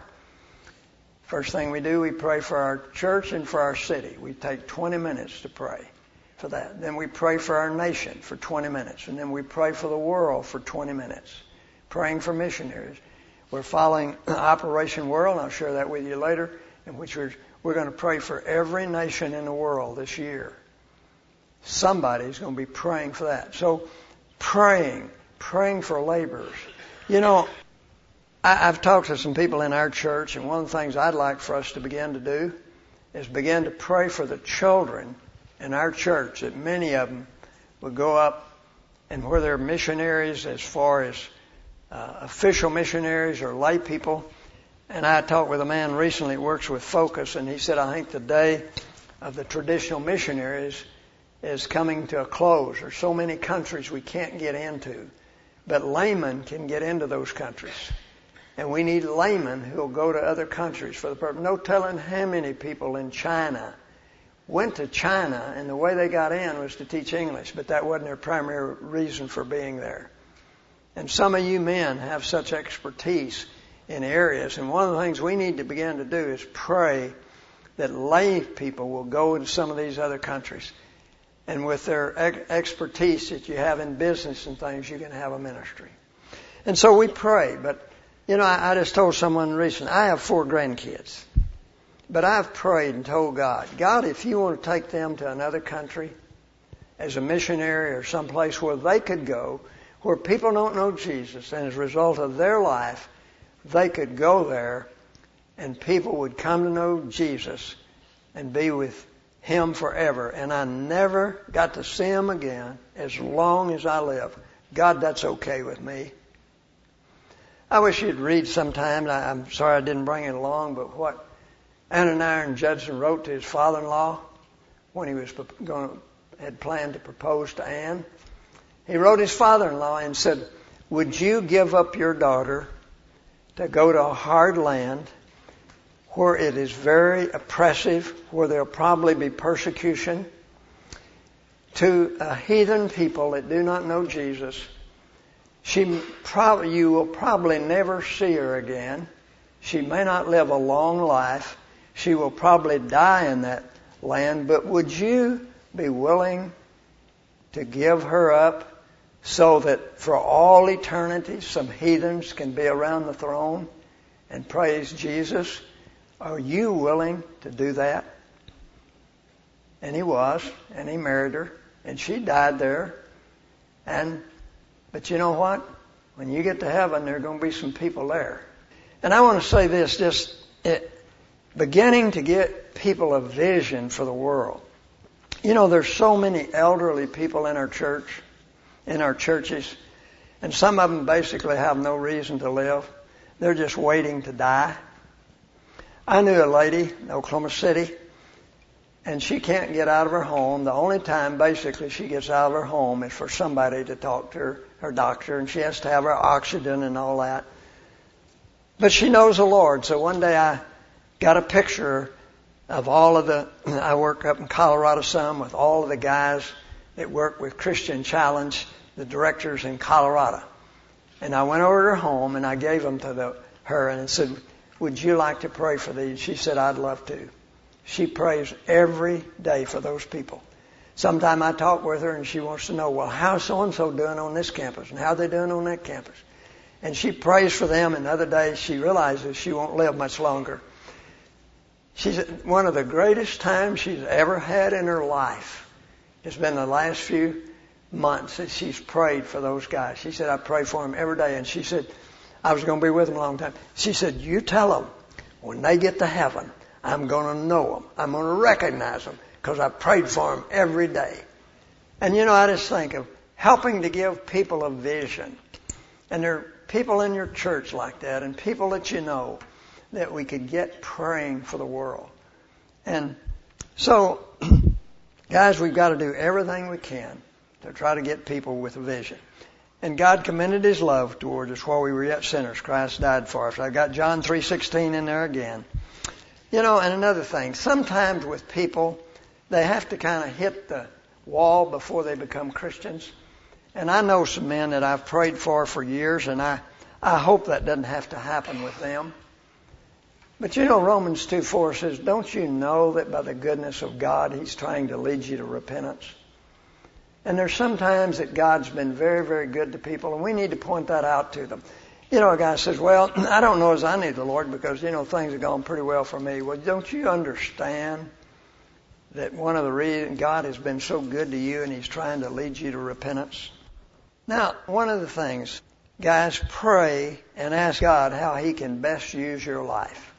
First thing we do, we pray for our church and for our city. We take twenty minutes to pray for that. Then we pray for our nation for twenty minutes. And then we pray for the world for twenty minutes, praying for missionaries. We're following Operation World, and I'll share that with you later, in which we're, we're going to pray for every nation in the world this year. Somebody's going to be praying for that. So praying, praying for laborers. You know, I, I've talked to some people in our church, and one of the things I'd like for us to begin to do is begin to pray for the children in our church, that many of them would go up, and where they're missionaries, as far as uh, official missionaries or lay people. And I talked with a man recently who works with Focus, and he said, I think the day of the traditional missionaries is coming to a close. There's so many countries we can't get into, but laymen can get into those countries. And we need laymen who will go to other countries for the purpose. No telling how many people in China went to China, and the way they got in was to teach English, but that wasn't their primary reason for being there. And some of you men have such expertise in areas, and one of the things we need to begin to do is pray that lay people will go into some of these other countries. And with their ex- expertise that you have in business and things, you can have a ministry. And so we pray, but you know, I, I just told someone recently, I have four grandkids. But I've prayed and told God, God, if you want to take them to another country as a missionary or someplace where they could go, where people don't know Jesus, and as a result of their life, they could go there and people would come to know Jesus and be with Him forever. And I never got to see Him again as long as I live. God, that's okay with me. I wish you'd read sometime. I'm sorry I didn't bring it along, but what Ananias Judson wrote to his father-in-law when he was going to, had planned to propose to Anne. He wrote his father-in-law and said, would you give up your daughter to go to a hard land where it is very oppressive, where there'll probably be persecution, to a heathen people that do not know Jesus. She probably, you will probably never see her again. She may not live a long life. She will probably die in that land. But would you be willing to give her up so that for all eternity some heathens can be around the throne and praise Jesus? Are you willing to do that? And he was, and he married her, and she died there. And But you know what? When you get to heaven, there are going to be some people there. And I want to say this, just it, beginning to get people a vision for the world. You know, there's so many elderly people in our church, in our churches, and some of them basically have no reason to live. They're just waiting to die. I knew a lady in Oklahoma City, and she can't get out of her home. The only time basically she gets out of her home is for somebody to talk to her, her doctor, and she has to have her oxygen and all that. But she knows the Lord. So one day I got a picture of all of the, I work up in Colorado some with all of the guys that work with Christian Challenge, the directors in Colorado. And I went over to her home and I gave them to the, her and said, would you like to pray for these? She said, I'd love to. She prays every day for those people. Sometime I talk with her and she wants to know, well, how's so-and-so doing on this campus and how are they doing on that campus? And she prays for them, and other days she realizes she won't live much longer. She's one of the greatest times she's ever had in her life. It's been the last few months that she's prayed for those guys. She said, I pray for them every day. And she said, I was going to be with them a long time. She said, you tell them when they get to heaven, I'm going to know them. I'm going to recognize them because I prayed for them every day. And you know, I just think of helping to give people a vision. And there are people in your church like that and people that you know that we could get praying for the world. And so, guys, we've got to do everything we can to try to get people with a vision. And God commended His love towards us while we were yet sinners. Christ died for us. I've got John three sixteen in there again. You know, and another thing, sometimes with people, they have to kind of hit the wall before they become Christians. And I know some men that I've prayed for for years, and I, I hope that doesn't have to happen with them. But you know, Romans two four says, don't you know that by the goodness of God, He's trying to lead you to repentance? And there's sometimes that God's been very, very good to people, and we need to point that out to them. You know, a guy says, well, I don't know as I need the Lord because, you know, things have gone pretty well for me. Well, don't you understand that one of the reasons God has been so good to you and He's trying to lead you to repentance? Now, one of the things, guys, pray and ask God how He can best use your life.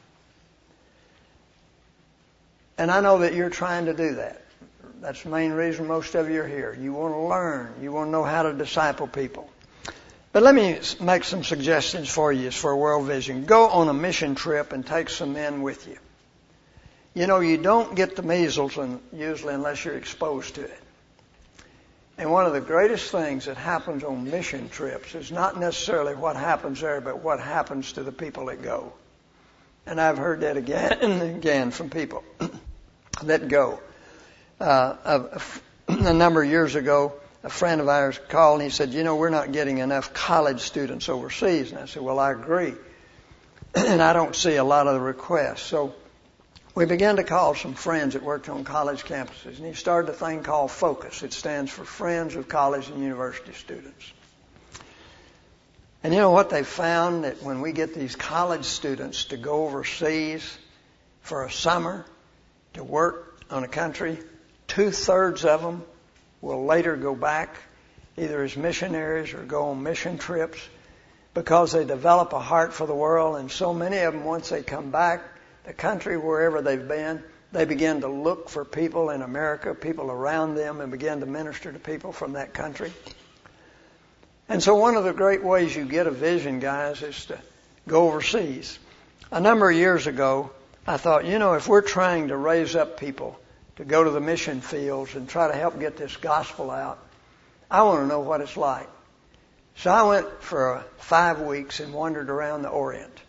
And I know that you're trying to do that. That's the main reason most of you are here. You want to learn. You want to know how to disciple people. But let me make some suggestions for you for World Vision. Go on a mission trip and take some men with you. You know, you don't get the measles usually unless you're exposed to it. And one of the greatest things that happens on mission trips is not necessarily what happens there, but what happens to the people that go. And I've heard that again and again from people that go. Uh, a, a number of years ago, a friend of ours called and he said, you know, we're not getting enough college students overseas. And I said, well, I agree. And I don't see a lot of the requests. So we began to call some friends that worked on college campuses. And he started a thing called FOCUS. It stands for Friends of College and University Students. And you know what they found? That when we get these college students to go overseas for a summer to work on a country, two-thirds of them will later go back either as missionaries or go on mission trips because they develop a heart for the world. And so many of them, once they come back, the country wherever they've been, they begin to look for people in America, people around them, and begin to minister to people from that country. And so one of the great ways you get a vision, guys, is to go overseas. A number of years ago, I thought, you know, if we're trying to raise up people to go to the mission fields and try to help get this gospel out, I want to know what it's like. So I went for five weeks and wandered around the Orient.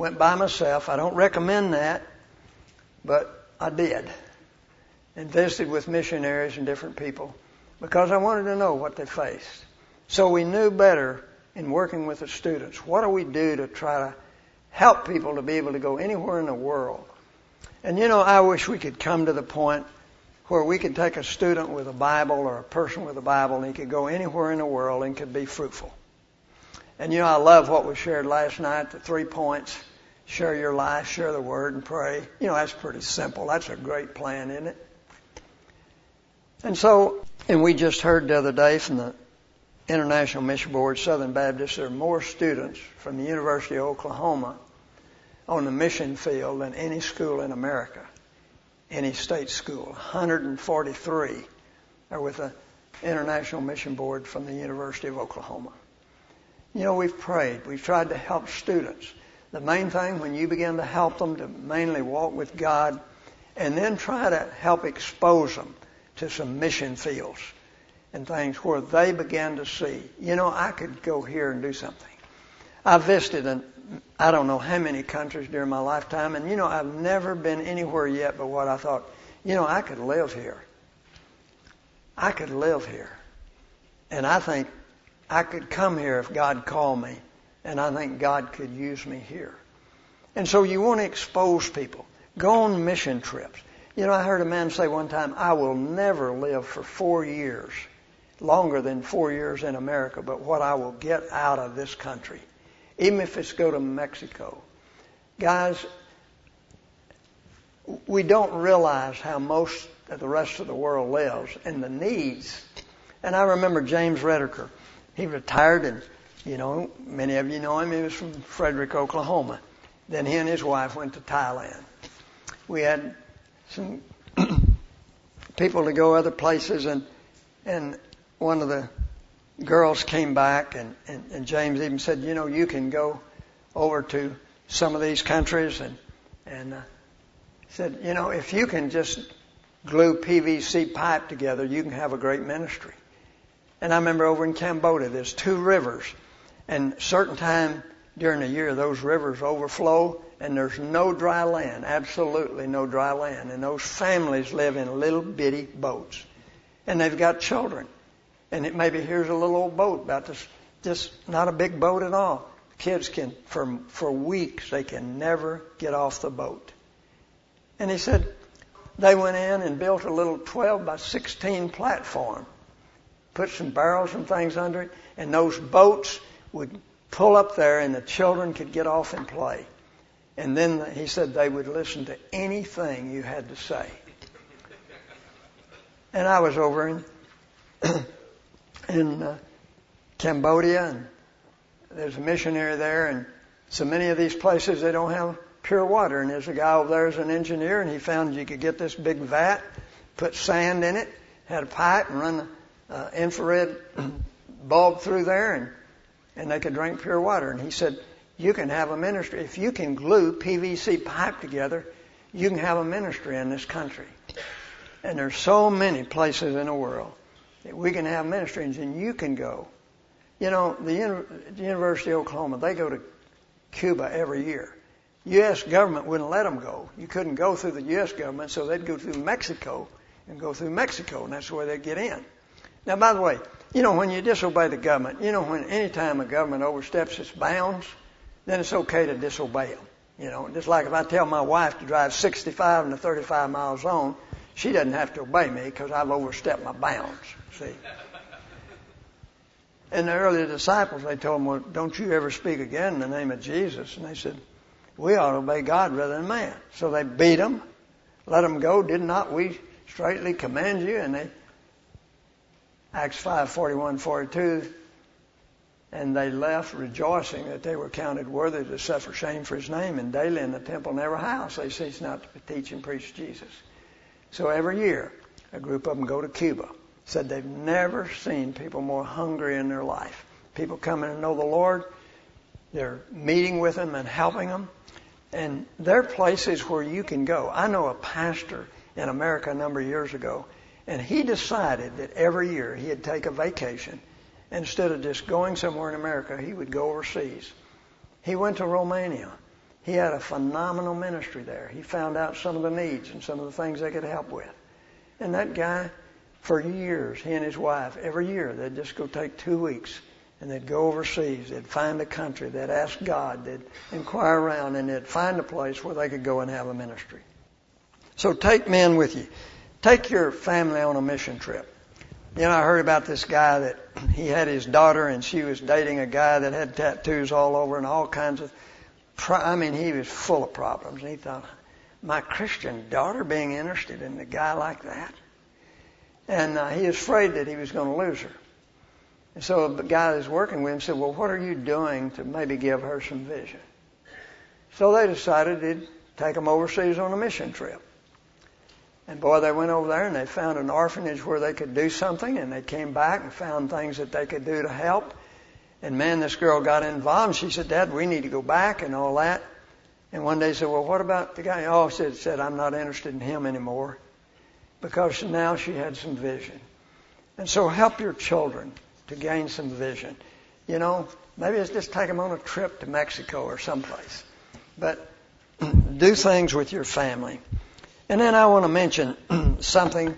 went by myself. I don't recommend that, but I did. And visited with missionaries and different people because I wanted to know what they faced. So we knew better in working with the students. What do we do to try to help people to be able to go anywhere in the world? And you know, I wish we could come to the point where we could take a student with a Bible or a person with a Bible and he could go anywhere in the world and could be fruitful. And you know, I love what we shared last night, the three points. Share your life, share the Word, and pray. You know, that's pretty simple. That's a great plan, isn't it? And so, and we just heard the other day from the International Mission Board, Southern Baptist, there are more students from the University of Oklahoma on the mission field than any school in America, any state school. one hundred forty-three are with the International Mission Board from the University of Oklahoma. You know, we've prayed. We've tried to help students. The main thing, when you begin to help them to mainly walk with God, and then try to help expose them to some mission fields and things where they began to see, you know, I could go here and do something. I visited in I don't know how many countries during my lifetime, and you know, I've never been anywhere yet but what I thought, you know, I could live here. I could live here. And I think I could come here if God called me, and I think God could use me here. And so you want to expose people. Go on mission trips. You know, I heard a man say one time, I will never live for four years, longer than four years in America, but what I will get out of this country, even if it's go to Mexico. Guys, we don't realize how most of the rest of the world lives and the needs. And I remember James Rediker. He retired, and, you know, many of you know him. He was from Frederick, Oklahoma. Then he and his wife went to Thailand. We had some people to go other places, and and one of the girls came back, and, and, and James even said, you know, you can go over to some of these countries, and and uh, said, you know, if you can just glue P V C pipe together, you can have a great ministry. And I remember over in Cambodia, there's two rivers, and certain time during the year, those rivers overflow, and there's no dry land, absolutely no dry land. And those families live in little bitty boats. And they've got children. And it maybe here's a little old boat about this, just not a big boat at all. Kids can, for, for weeks, they can never get off the boat. And he said they went in and built a little twelve by sixteen platform, put some barrels and things under it, and those boats would pull up there and the children could get off and play. And then he said they would listen to anything you had to say. And I was over in, in uh, Cambodia, and there's a missionary there, and so many of these places, they don't have pure water. And there's a guy over there who's an engineer, and he found you could get this big vat, put sand in it, had a pipe, and run the uh, infrared bulb through there, and and they could drink pure water. And he said, you can have a ministry. If you can glue P V C pipe together, you can have a ministry in this country. And there's so many places in the world that we can have ministries, and you can go. You know, the, Uni- the University of Oklahoma, they go to Cuba every year. U S government wouldn't let them go. You couldn't go through the U S government, so they'd go through Mexico and go through Mexico, and that's where they'd get in. Now, by the way, you know, when you disobey the government, you know, when any time a government oversteps its bounds, then it's okay to disobey them. You know, just like if I tell my wife to drive sixty-five in a thirty-five mile zone, she doesn't have to obey me because I've overstepped my bounds, see. And the early disciples, they told them, well, don't you ever speak again in the name of Jesus. And they said, we ought to obey God rather than man. So they beat them, let them go. Did not we straightly command you? And they, Acts five, forty-one, forty-two, and they left rejoicing that they were counted worthy to suffer shame for his name, and daily in the temple and every house they cease not to teach and preach Jesus. So every year, a group of them go to Cuba. Said they've never seen people more hungry in their life. People coming to know the Lord, they're meeting with them and helping them, and they're places where you can go. I know a pastor in America a number of years ago, and he decided that every year he'd take a vacation. Instead of just going somewhere in America, he would go overseas. He went to Romania. He had a phenomenal ministry there. He found out some of the needs and some of the things they could help with. And that guy, for years, he and his wife, every year, they'd just go take two weeks and they'd go overseas. They'd find a country. They'd ask God. They'd inquire around and they'd find a place where they could go and have a ministry. So take men with you. Take your family on a mission trip. You know, I heard about this guy that he had his daughter and she was dating a guy that had tattoos all over and all kinds of, I mean, he was full of problems. And he thought, my Christian daughter being interested in a guy like that? And uh, he was afraid that he was going to lose her. And so the guy that was working with him said, well, what are you doing to maybe give her some vision? So they decided to take him overseas on a mission trip. And boy, they went over there and they found an orphanage where they could do something, and they came back and found things that they could do to help. And man, this girl got involved and she said, Dad, we need to go back and all that. And one day he said, well, what about the guy? Oh, said, said, I'm not interested in him anymore, because now she had some vision. And so help your children to gain some vision. You know, maybe it's just take them on a trip to Mexico or someplace. But do things with your family. And then I want to mention something.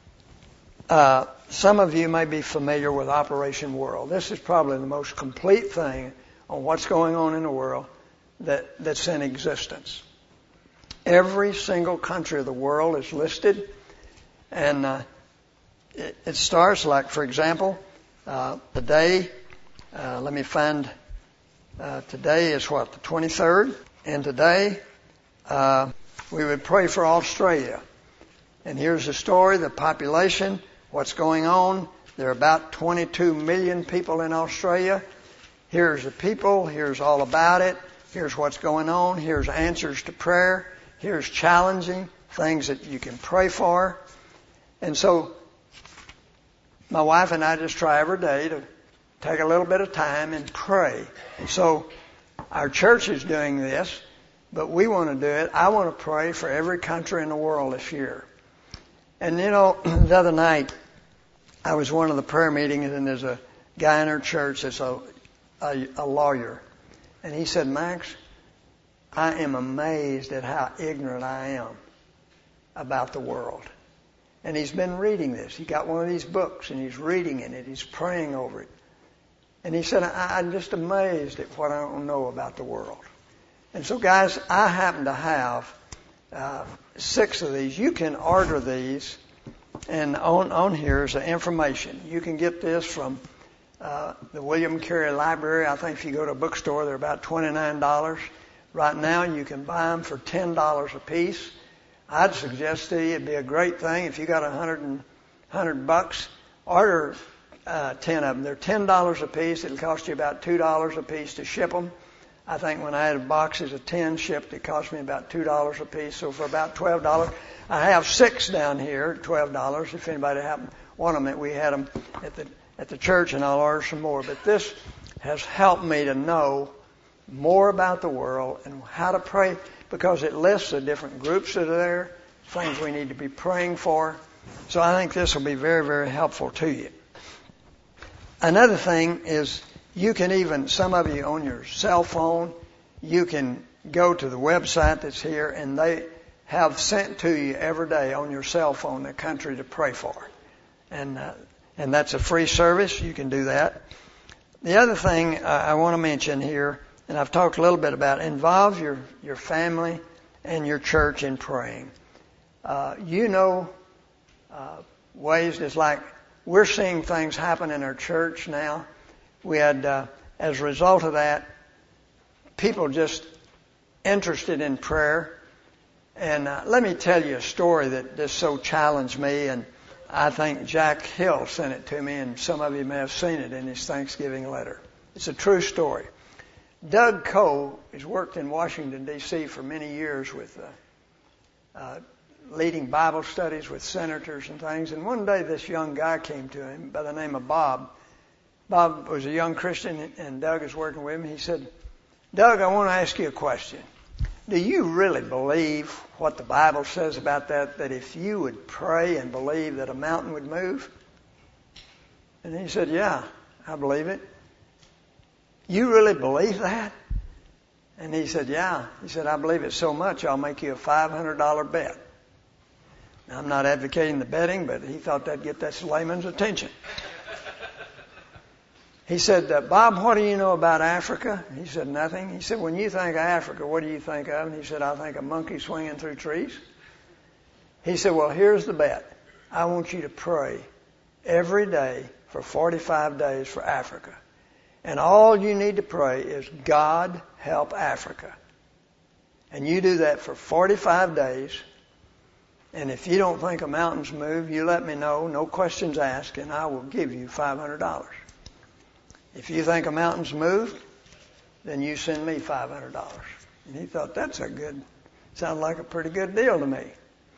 Uh, some of you may be familiar with Operation World. This is probably the most complete thing on what's going on in the world that, that's in existence. Every single country of the world is listed. And uh, it, it starts like, for example, uh, today, uh, let me find, uh, today is what, the twenty-third? And today, uh, we would pray for Australia. And here's the story, the population, what's going on. There are about twenty-two million people in Australia. Here's the people. Here's all about it. Here's what's going on. Here's answers to prayer. Here's challenging things that you can pray for. And so my wife and I just try every day to take a little bit of time and pray. So our church is doing this, but we want to do it. I want to pray for every country in the world this year. And you know, the other night, I was one of the prayer meetings, and there's a guy in our church that's a, a, a lawyer. And he said, Max, I am amazed at how ignorant I am about the world. And he's been reading this. He got one of these books, and he's reading it, and he's praying over it. And he said, I, I'm just amazed at what I don't know about the world. And so, guys, I happen to have uh, six of these. You can order these, and on, on here is the information. You can get this from uh, the William Carey Library. I think if you go to a bookstore, they're about twenty-nine dollars. Right now, you can buy them for ten dollars a piece. I'd suggest to you it'd be a great thing if you got a hundred and hundred bucks. Order uh, ten of them. They're ten dollars a piece. It'll cost you about two dollars a piece to ship them. I think when I had boxes of ten shipped, it cost me about two dollars a piece. So for about twelve dollars, I have six down here at twelve dollars. If anybody happened want them, we had them at the at the church, and I'll order some more. But this has helped me to know more about the world and how to pray, because it lists the different groups that are there, things we need to be praying for. So I think this will be very, very helpful to you. Another thing is, you can even, some of you on your cell phone, you can go to the website that's here, and they have sent to you every day on your cell phone the country to pray for. And uh, and that's a free service. You can do that. The other thing uh, I want to mention here, and I've talked a little bit about, involve your, your family and your church in praying. Uh, you know uh, ways, it's like we're seeing things happen in our church now. We had, uh, as a result of that, people just interested in prayer. And uh, let me tell you a story that just so challenged me, and I think Jack Hill sent it to me, and some of you may have seen it in his Thanksgiving letter. It's a true story. Doug Coe has worked in Washington, D C for many years with uh, uh, leading Bible studies with senators and things. And one day this young guy came to him by the name of Bob. Bob was a young Christian, and Doug is working with him. He said, Doug, I want to ask you a question. Do you really believe what the Bible says about that, that if you would pray and believe that a mountain would move? And he said, yeah, I believe it. You really believe that? And he said, yeah. He said, I believe it so much, I'll make you a five hundred dollars bet. Now, I'm not advocating the betting, but he thought that'd get that layman's attention. He said, uh, Bob, what do you know about Africa? He said, nothing. He said, when you think of Africa, what do you think of? And he said, I think of monkeys swinging through trees. He said, well, here's the bet. I want you to pray every day for forty-five days for Africa. And all you need to pray is, God, help Africa. And you do that for forty-five days. And if you don't think a mountain's move, you let me know, no questions asked, and I will give you five hundred dollars. If you think a mountain's moved, then you send me five hundred dollars. And he thought, that's a good, sounded like a pretty good deal to me.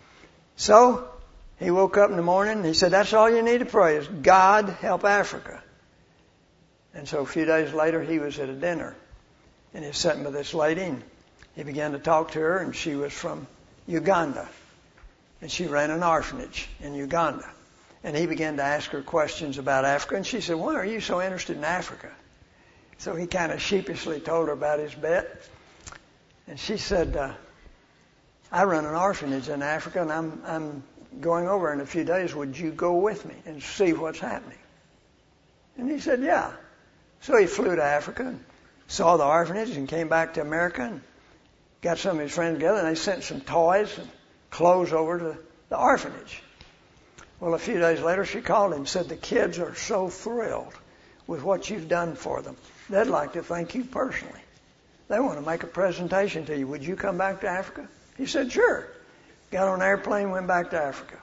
So he woke up in the morning and he said, that's all you need to pray is, God, help Africa. And so a few days later, he was at a dinner and he was sitting with this lady and he began to talk to her, and she was from Uganda. And she ran an orphanage in Uganda. And he began to ask her questions about Africa. And she said, why are you so interested in Africa? So he kind of sheepishly told her about his bet. And she said, uh, I run an orphanage in Africa, and I'm, I'm going over in a few days. Would you go with me and see what's happening? And he said, yeah. So he flew to Africa and saw the orphanage and came back to America and got some of his friends together, and they sent some toys and clothes over to the orphanage. Well, a few days later, she called him and said, the kids are so thrilled with what you've done for them. They'd like to thank you personally. They want to make a presentation to you. Would you come back to Africa? He said, sure. Got on an airplane, went back to Africa.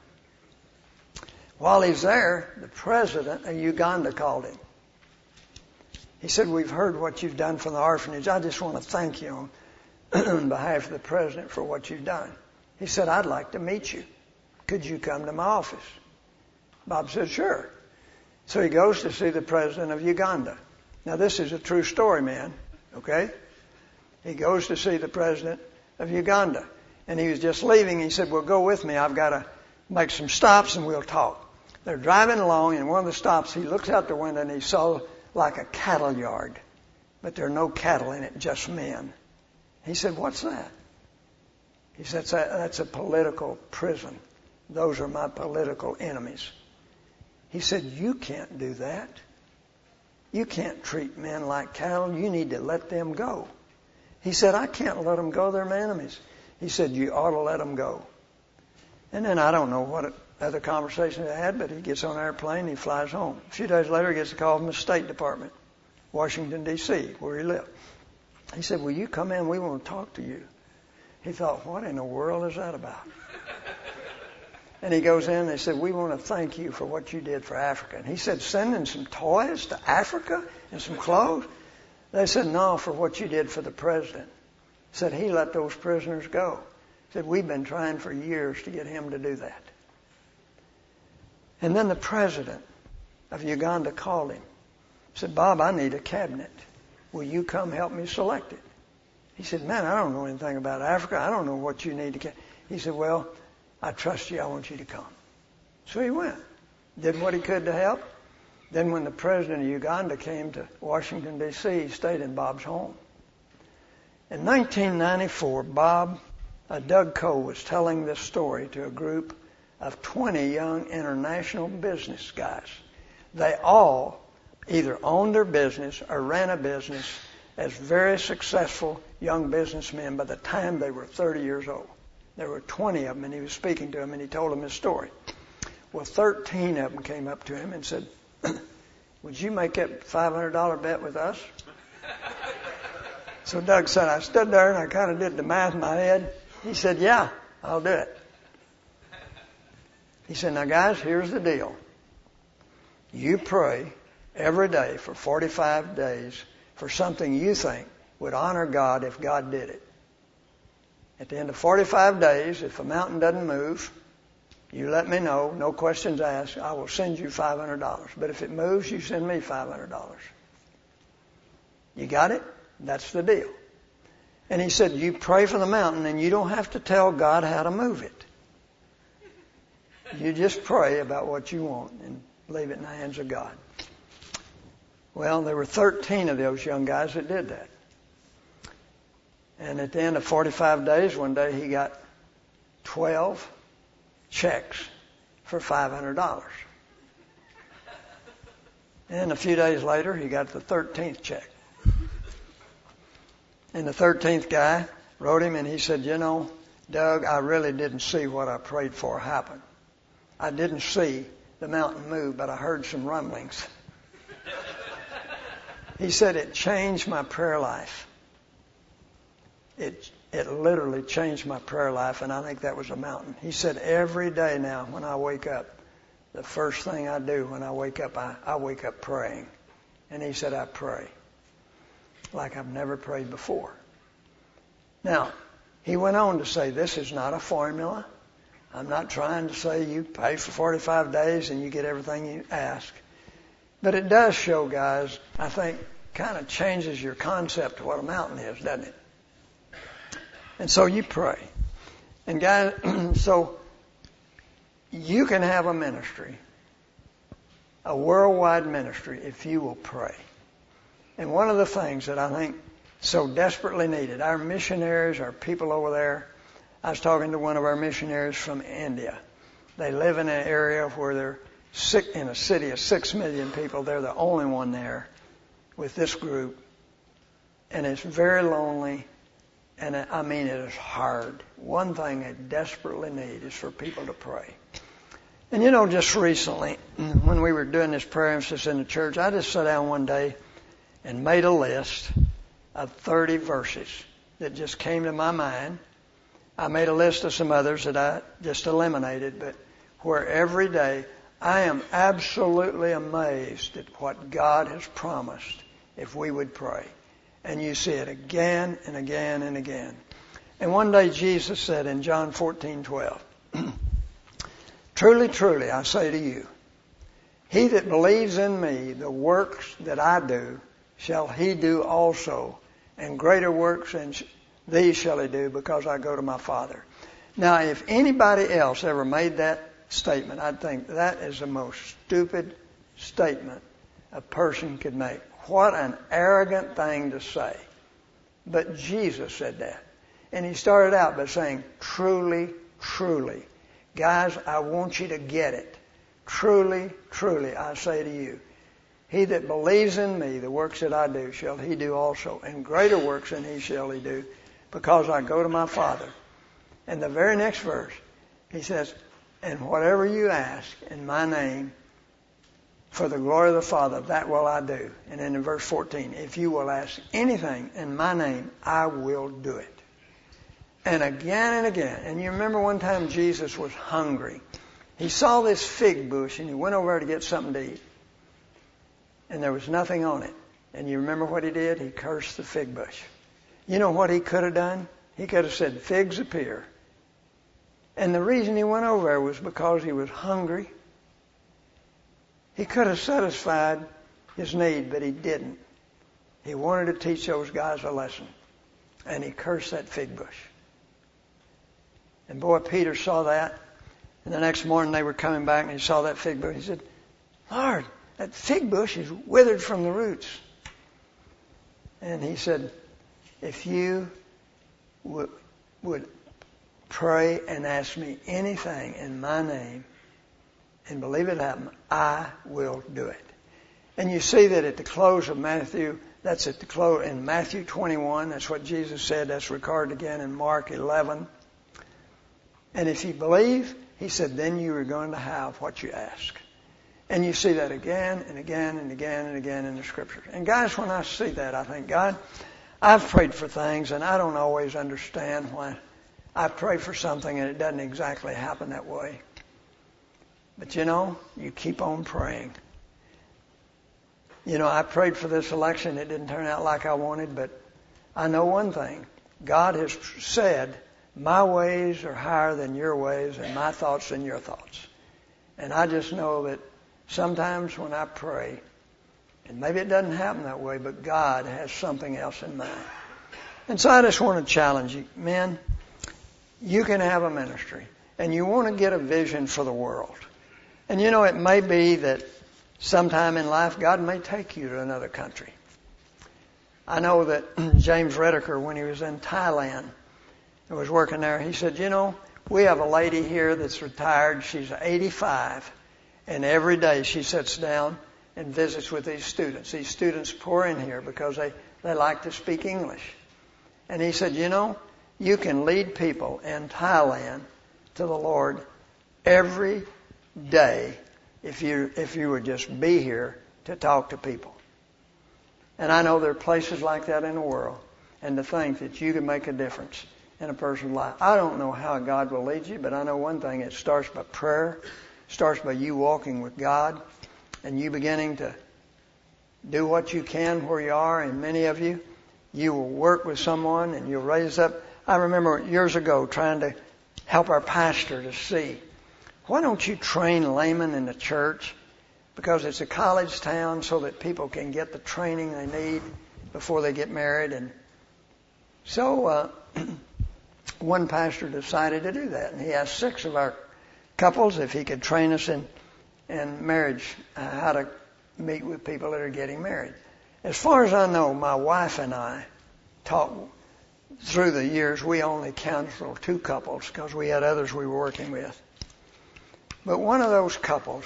While he's there, the president of Uganda called him. He said, we've heard what you've done for the orphanage. I just want to thank you on, on behalf of the president for what you've done. He said, I'd like to meet you. Could you come to my office? Bob said, sure. So he goes to see the president of Uganda. Now, this is a true story, man. Okay? He goes to see the president of Uganda. And he was just leaving. He said, well, go with me. I've got to make some stops and we'll talk. They're driving along, and one of the stops, he looks out the window and he saw like a cattle yard. But there are no cattle in it, just men. He said, what's that? He said, that's a political prison. Those are my political enemies. He said, you can't do that. You can't treat men like cattle. You need to let them go. He said, I can't let them go. They're my enemies. He said, you ought to let them go. And then I don't know what other conversation they had, but he gets on an airplane and he flies home. A few days later, he gets a call from the State Department, Washington, D C, where he lived. He said, will you come in? We want to talk to you. He thought, what in the world is that about? And he goes in and they said, we want to thank you for what you did for Africa. And he said, sending some toys to Africa and some clothes? They said, no, for what you did for the president. Said he let those prisoners go. Said, we've been trying for years to get him to do that. And then the president of Uganda called him. Said, Bob, I need a cabinet. Will you come help me select it? He said, man, I don't know anything about Africa. I don't know what you need to. He said, well, I trust you. I want you to come. So he went. Did what he could to help. Then when the president of Uganda came to Washington, D C, he stayed in Bob's home. In nineteen ninety-four, Bob, uh, Doug Coe was telling this story to a group of twenty young international business guys. They all either owned their business or ran a business as very successful young businessmen by the time they were thirty years old. There were twenty of them, and he was speaking to them, and he told them his story. Well, thirteen of them came up to him and said, would you make that five hundred dollars bet with us? So Doug said, I stood there and I kind of did the math in my head. He said, yeah, I'll do it. He said, now guys, here's the deal. You pray every day for forty-five days for something you think would honor God if God did it. At the end of forty-five days, if a mountain doesn't move, you let me know, no questions asked, I will send you five hundred dollars. But if it moves, you send me five hundred dollars. You got it? That's the deal. And he said, you pray for the mountain and you don't have to tell God how to move it. You just pray about what you want and leave it in the hands of God. Well, there were thirteen of those young guys that did that. And at the end of forty-five days, one day he got twelve checks for five hundred dollars. And a few days later, he got the thirteenth check. And the thirteenth guy wrote him and he said, you know, Doug, I really didn't see what I prayed for happen. I didn't see the mountain move, but I heard some rumblings. He said it changed my prayer life. It it literally changed my prayer life, and I think that was a mountain. He said every day now when I wake up, the first thing I do when I wake up, I, I wake up praying. And he said I pray like I've never prayed before. Now, he went on to say this is not a formula. I'm not trying to say you pay for forty-five days and you get everything you ask. But it does show, guys, I think, kind of changes your concept of what a mountain is, doesn't it? And so you pray. And guys, so you can have a ministry, a worldwide ministry, if you will pray. And one of the things that I think so desperately needed, our missionaries, our people over there, I was talking to one of our missionaries from India. They live in an area where they're sick, in a city of six million people. They're the only one there with this group. And it's very lonely. And I mean, it is hard. One thing they desperately need is for people to pray. And you know, just recently, when we were doing this prayer emphasis in the church, I just sat down one day and made a list of thirty verses that just came to my mind. I made a list of some others that I just eliminated, but where every day I am absolutely amazed at what God has promised if we would pray. And you see it again and again and again. And one day Jesus said in John fourteen twelve, truly, truly, I say to you, he that believes in me, the works that I do, shall he do also, and greater works than these shall he do, because I go to my Father. Now, if anybody else ever made that statement, I'd think that is the most stupid statement a person could make. What an arrogant thing to say. But Jesus said that. And he started out by saying, truly, truly. Guys, I want you to get it. Truly, truly, I say to you, he that believes in me, the works that I do, shall he do also. And greater works than he shall he do, because I go to my Father. And the very next verse, he says, and whatever you ask in my name, for the glory of the Father, that will I do. And then in verse fourteen, if you will ask anything in my name, I will do it. And again and again. And you remember one time Jesus was hungry. He saw this fig bush and he went over to get something to eat. And there was nothing on it. And you remember what he did? He cursed the fig bush. You know what he could have done? He could have said, figs appear. And the reason he went over there was because he was hungry. He could have satisfied his need, but he didn't. He wanted to teach those guys a lesson. And he cursed that fig bush. And boy, Peter saw that. And the next morning they were coming back and he saw that fig bush. He said, Lord, that fig bush is withered from the roots. And he said, if you would, would pray and ask me anything in my name and believe it happened, I will do it. And you see that at the close of Matthew, that's at the close in Matthew twenty-one, that's what Jesus said, that's recorded again in Mark eleven. And if you believe, he said, then you are going to have what you ask. And you see that again and again and again and again in the Scriptures. And guys, when I see that, I think, God, I've prayed for things and I don't always understand why I pray for something and it doesn't exactly happen that way. But you know, you keep on praying. You know, I prayed for this election. It didn't turn out like I wanted, but I know one thing. God has said, my ways are higher than your ways and my thoughts than your thoughts. And I just know that sometimes when I pray, and maybe it doesn't happen that way, but God has something else in mind. And so I just want to challenge you, men, you can have a ministry and you want to get a vision for the world. And you know, it may be that sometime in life God may take you to another country. I know that James Redeker, when he was in Thailand, and was working there, he said, you know, we have a lady here that's retired. She's eighty-five. And every day she sits down and visits with these students. These students pour in here because they, they like to speak English. And he said, you know, you can lead people in Thailand to the Lord every day if you if you would just be here to talk to people. And I know there are places like that in the world. And to think that you can make a difference in a person's life. I don't know how God will lead you, but I know one thing. It starts by prayer. It starts by you walking with God and you beginning to do what you can where you are. And many of you, you will work with someone and you'll raise up. I remember years ago trying to help our pastor to see, why don't you train laymen in the church? Because it's a college town so that people can get the training they need before they get married. And so uh, one pastor decided to do that. And he asked six of our couples if he could train us in, in marriage, uh, how to meet with people that are getting married. As far as I know, my wife and I taught through the years, we only counseled two couples because we had others we were working with. But one of those couples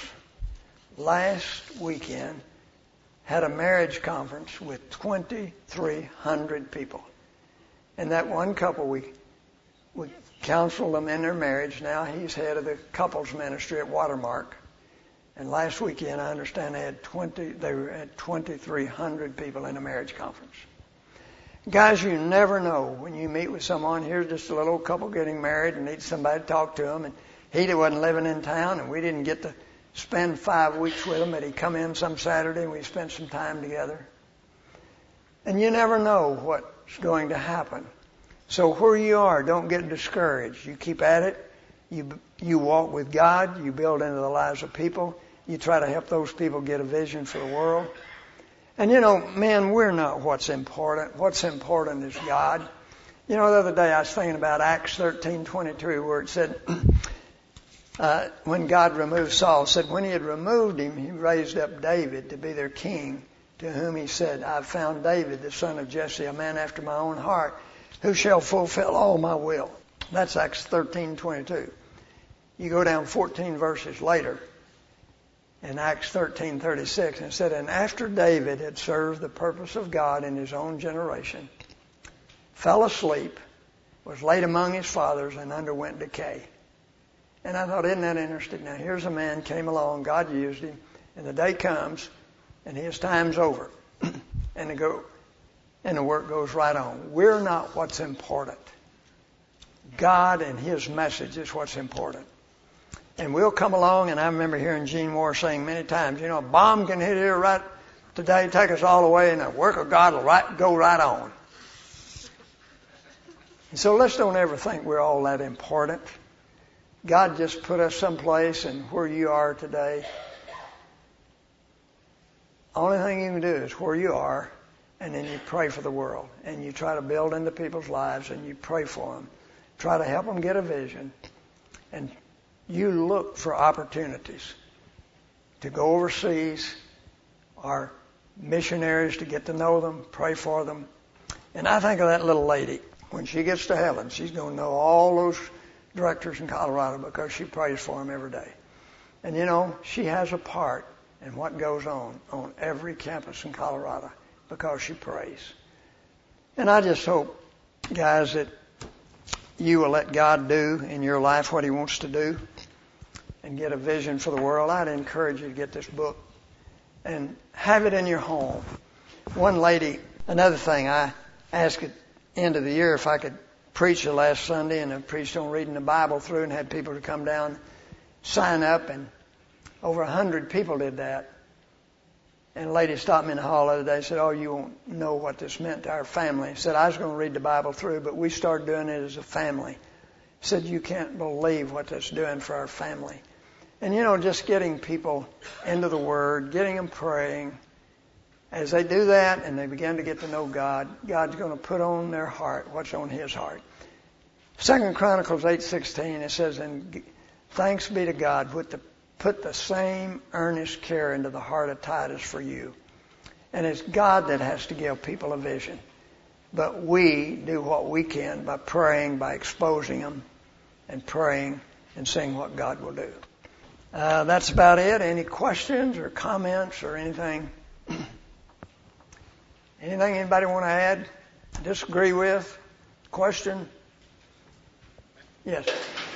last weekend had a marriage conference with twenty-three hundred people. And that one couple, we we counseled them in their marriage. Now he's head of the couples ministry at Watermark. And last weekend, I understand they had twenty. They were at twenty-three hundred people in a marriage conference. Guys, you never know when you meet with someone. Here's just a little couple getting married and needs somebody to talk to them. And he wasn't living in town, and we didn't get to spend five weeks with him, but he'd come in some Saturday and we spent some time together. And you never know what's going to happen. So where you are, don't get discouraged. You keep at it. You you walk with God. You build into the lives of people. You try to help those people get a vision for the world. And you know, man, we're not what's important. What's important is God. You know, the other day I was thinking about Acts thirteen twenty-two, where it said, uh, when God removed Saul, it said when he had removed him, he raised up David to be their king, to whom he said, I've found David, the son of Jesse, a man after my own heart, who shall fulfill all my will. That's Acts thirteen twenty-two. You go down fourteen verses later, in Acts thirteen thirty-six, and it said, and after David had served the purpose of God in his own generation, fell asleep, was laid among his fathers, and underwent decay. And I thought, isn't that interesting? Now here's a man came along, God used him, and the day comes, and his time's over, and the go, and the work goes right on. We're not what's important. God and His message is what's important. And we'll come along, and I remember hearing Gene Moore saying many times, you know, a bomb can hit here right today, take us all away, and the work of God will right, go right on. And so let's don't ever think we're all that important. God just put us someplace, and where you are today, only thing you can do is where you are, and then you pray for the world, and you try to build into people's lives, and you pray for them. Try to help them get a vision, and you look for opportunities to go overseas or missionaries to get to know them, pray for them. And I think of that little lady. When she gets to heaven, she's going to know all those directors in Colorado because she prays for them every day. And you know, she has a part in what goes on on every campus in Colorado because she prays. And I just hope, guys, that you will let God do in your life what He wants to do and get a vision for the world. I'd encourage you to get this book and have it in your home. One lady, another thing, I asked at the end of the year if I could preach the last Sunday, and I preached on reading the Bible through and had people to come down, sign up, and over a hundred people did that. And a lady stopped me in the hall the other day and said, oh, you won't know what this meant to our family. I said, I was going to read the Bible through, but we started doing it as a family. I said, you can't believe what that's doing for our family. And, you know, just getting people into the Word, getting them praying. As they do that and they begin to get to know God, God's going to put on their heart what's on His heart. Second Chronicles eight sixteen, it says, and thanks be to God with the put the same earnest care into the heart of Titus for you. And it's God that has to give people a vision. But we do what we can by praying, by exposing them, and praying and seeing what God will do. Uh, that's about it. Any questions or comments or anything? Anything anybody want to add? Disagree with? Question? Yes.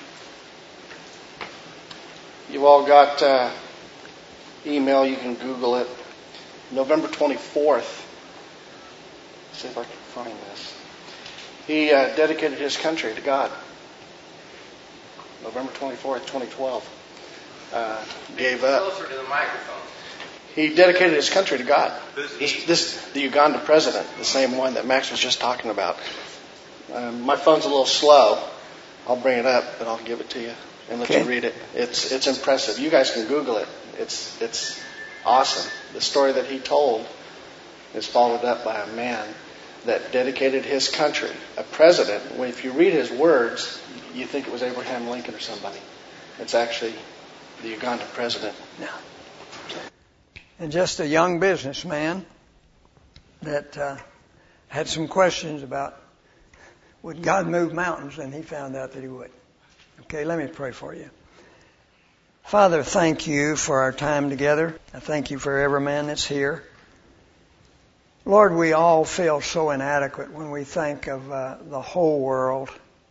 You've all got uh, email. You can Google it. November twenty-fourth. Let's see if I can find this. He uh, dedicated his country to God. November twenty-fourth, twenty twelve. Uh, gave up. Closer to the microphone. He dedicated his country to God. Who's he? This, this, the Uganda president, the same one that Max was just talking about. Um, my phone's a little slow. I'll bring it up, but I'll give it to you and let Okay. you read it. It's it's impressive. You guys can Google it. It's it's awesome. The story that he told is followed up by a man that dedicated his country, a president. If you read his words, you think it was Abraham Lincoln or somebody. It's actually the Uganda president. No. And just a young businessman that uh, had some questions about would God move mountains, and he found out that he would. Okay, let me pray for you. Father, thank you for our time together. I thank you for every man that's here. Lord, we all feel so inadequate when we think of uh, the whole world.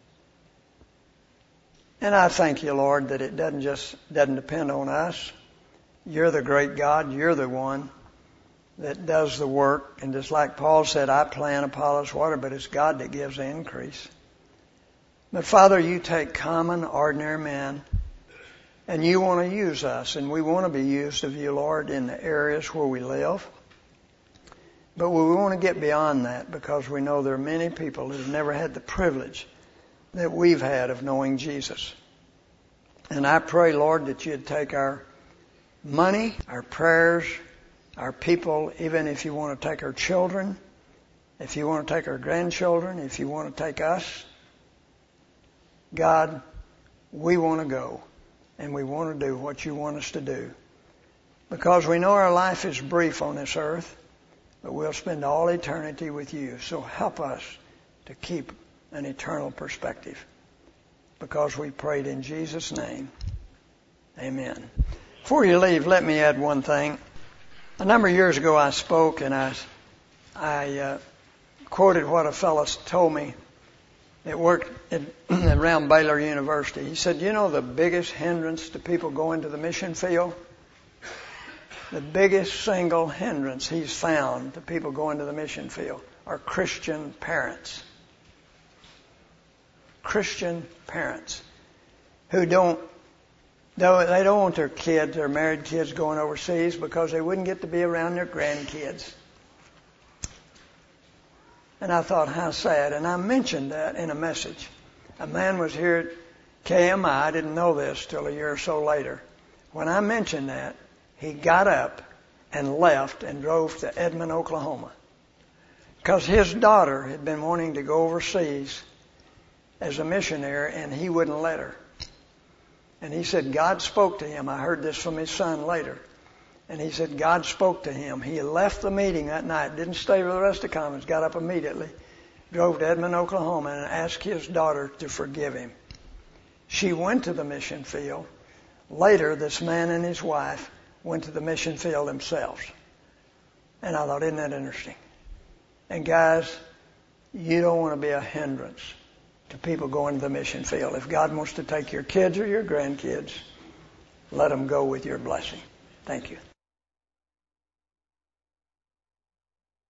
And I thank you, Lord, that it doesn't just doesn't depend on us. You're the great God. You're the one that does the work. And just like Paul said, I plant, Apollos water, but it's God that gives the increase. But Father, you take common, ordinary men, and you want to use us, and we want to be used of you, Lord, in the areas where we live. But we want to get beyond that because we know there are many people who have never had the privilege that we've had of knowing Jesus. And I pray, Lord, that you'd take our money, our prayers, our people, even if you want to take our children, if you want to take our grandchildren, if you want to take us. God, we want to go, and we want to do what you want us to do. Because we know our life is brief on this earth, but we'll spend all eternity with you. So help us to keep an eternal perspective. Because we prayed in Jesus' name. Amen. Before you leave, let me add one thing. A number of years ago I spoke and I, I uh, quoted what a fellow told me that worked at, around Baylor University. He said, you know the biggest hindrance to people going to the mission field? The biggest single hindrance he's found to people going to the mission field are Christian parents. Christian parents who don't They don't want their kids, their married kids, going overseas because they wouldn't get to be around their grandkids. And I thought, how sad. And I mentioned that in a message. A man was here at K M I. I didn't know this till a year or so later. When I mentioned that, he got up and left and drove to Edmond, Oklahoma. Because his daughter had been wanting to go overseas as a missionary, and he wouldn't let her. And he said God spoke to him. I heard this from his son later. And he said God spoke to him. He left the meeting that night, didn't stay with the rest of the conference, got up immediately, drove to Edmond, Oklahoma, and asked his daughter to forgive him. She went to the mission field. Later, this man and his wife went to the mission field themselves. And I thought, isn't that interesting? And guys, you don't want to be a hindrance to people going to the mission field. If God wants to take your kids or your grandkids, let them go with your blessing. Thank you.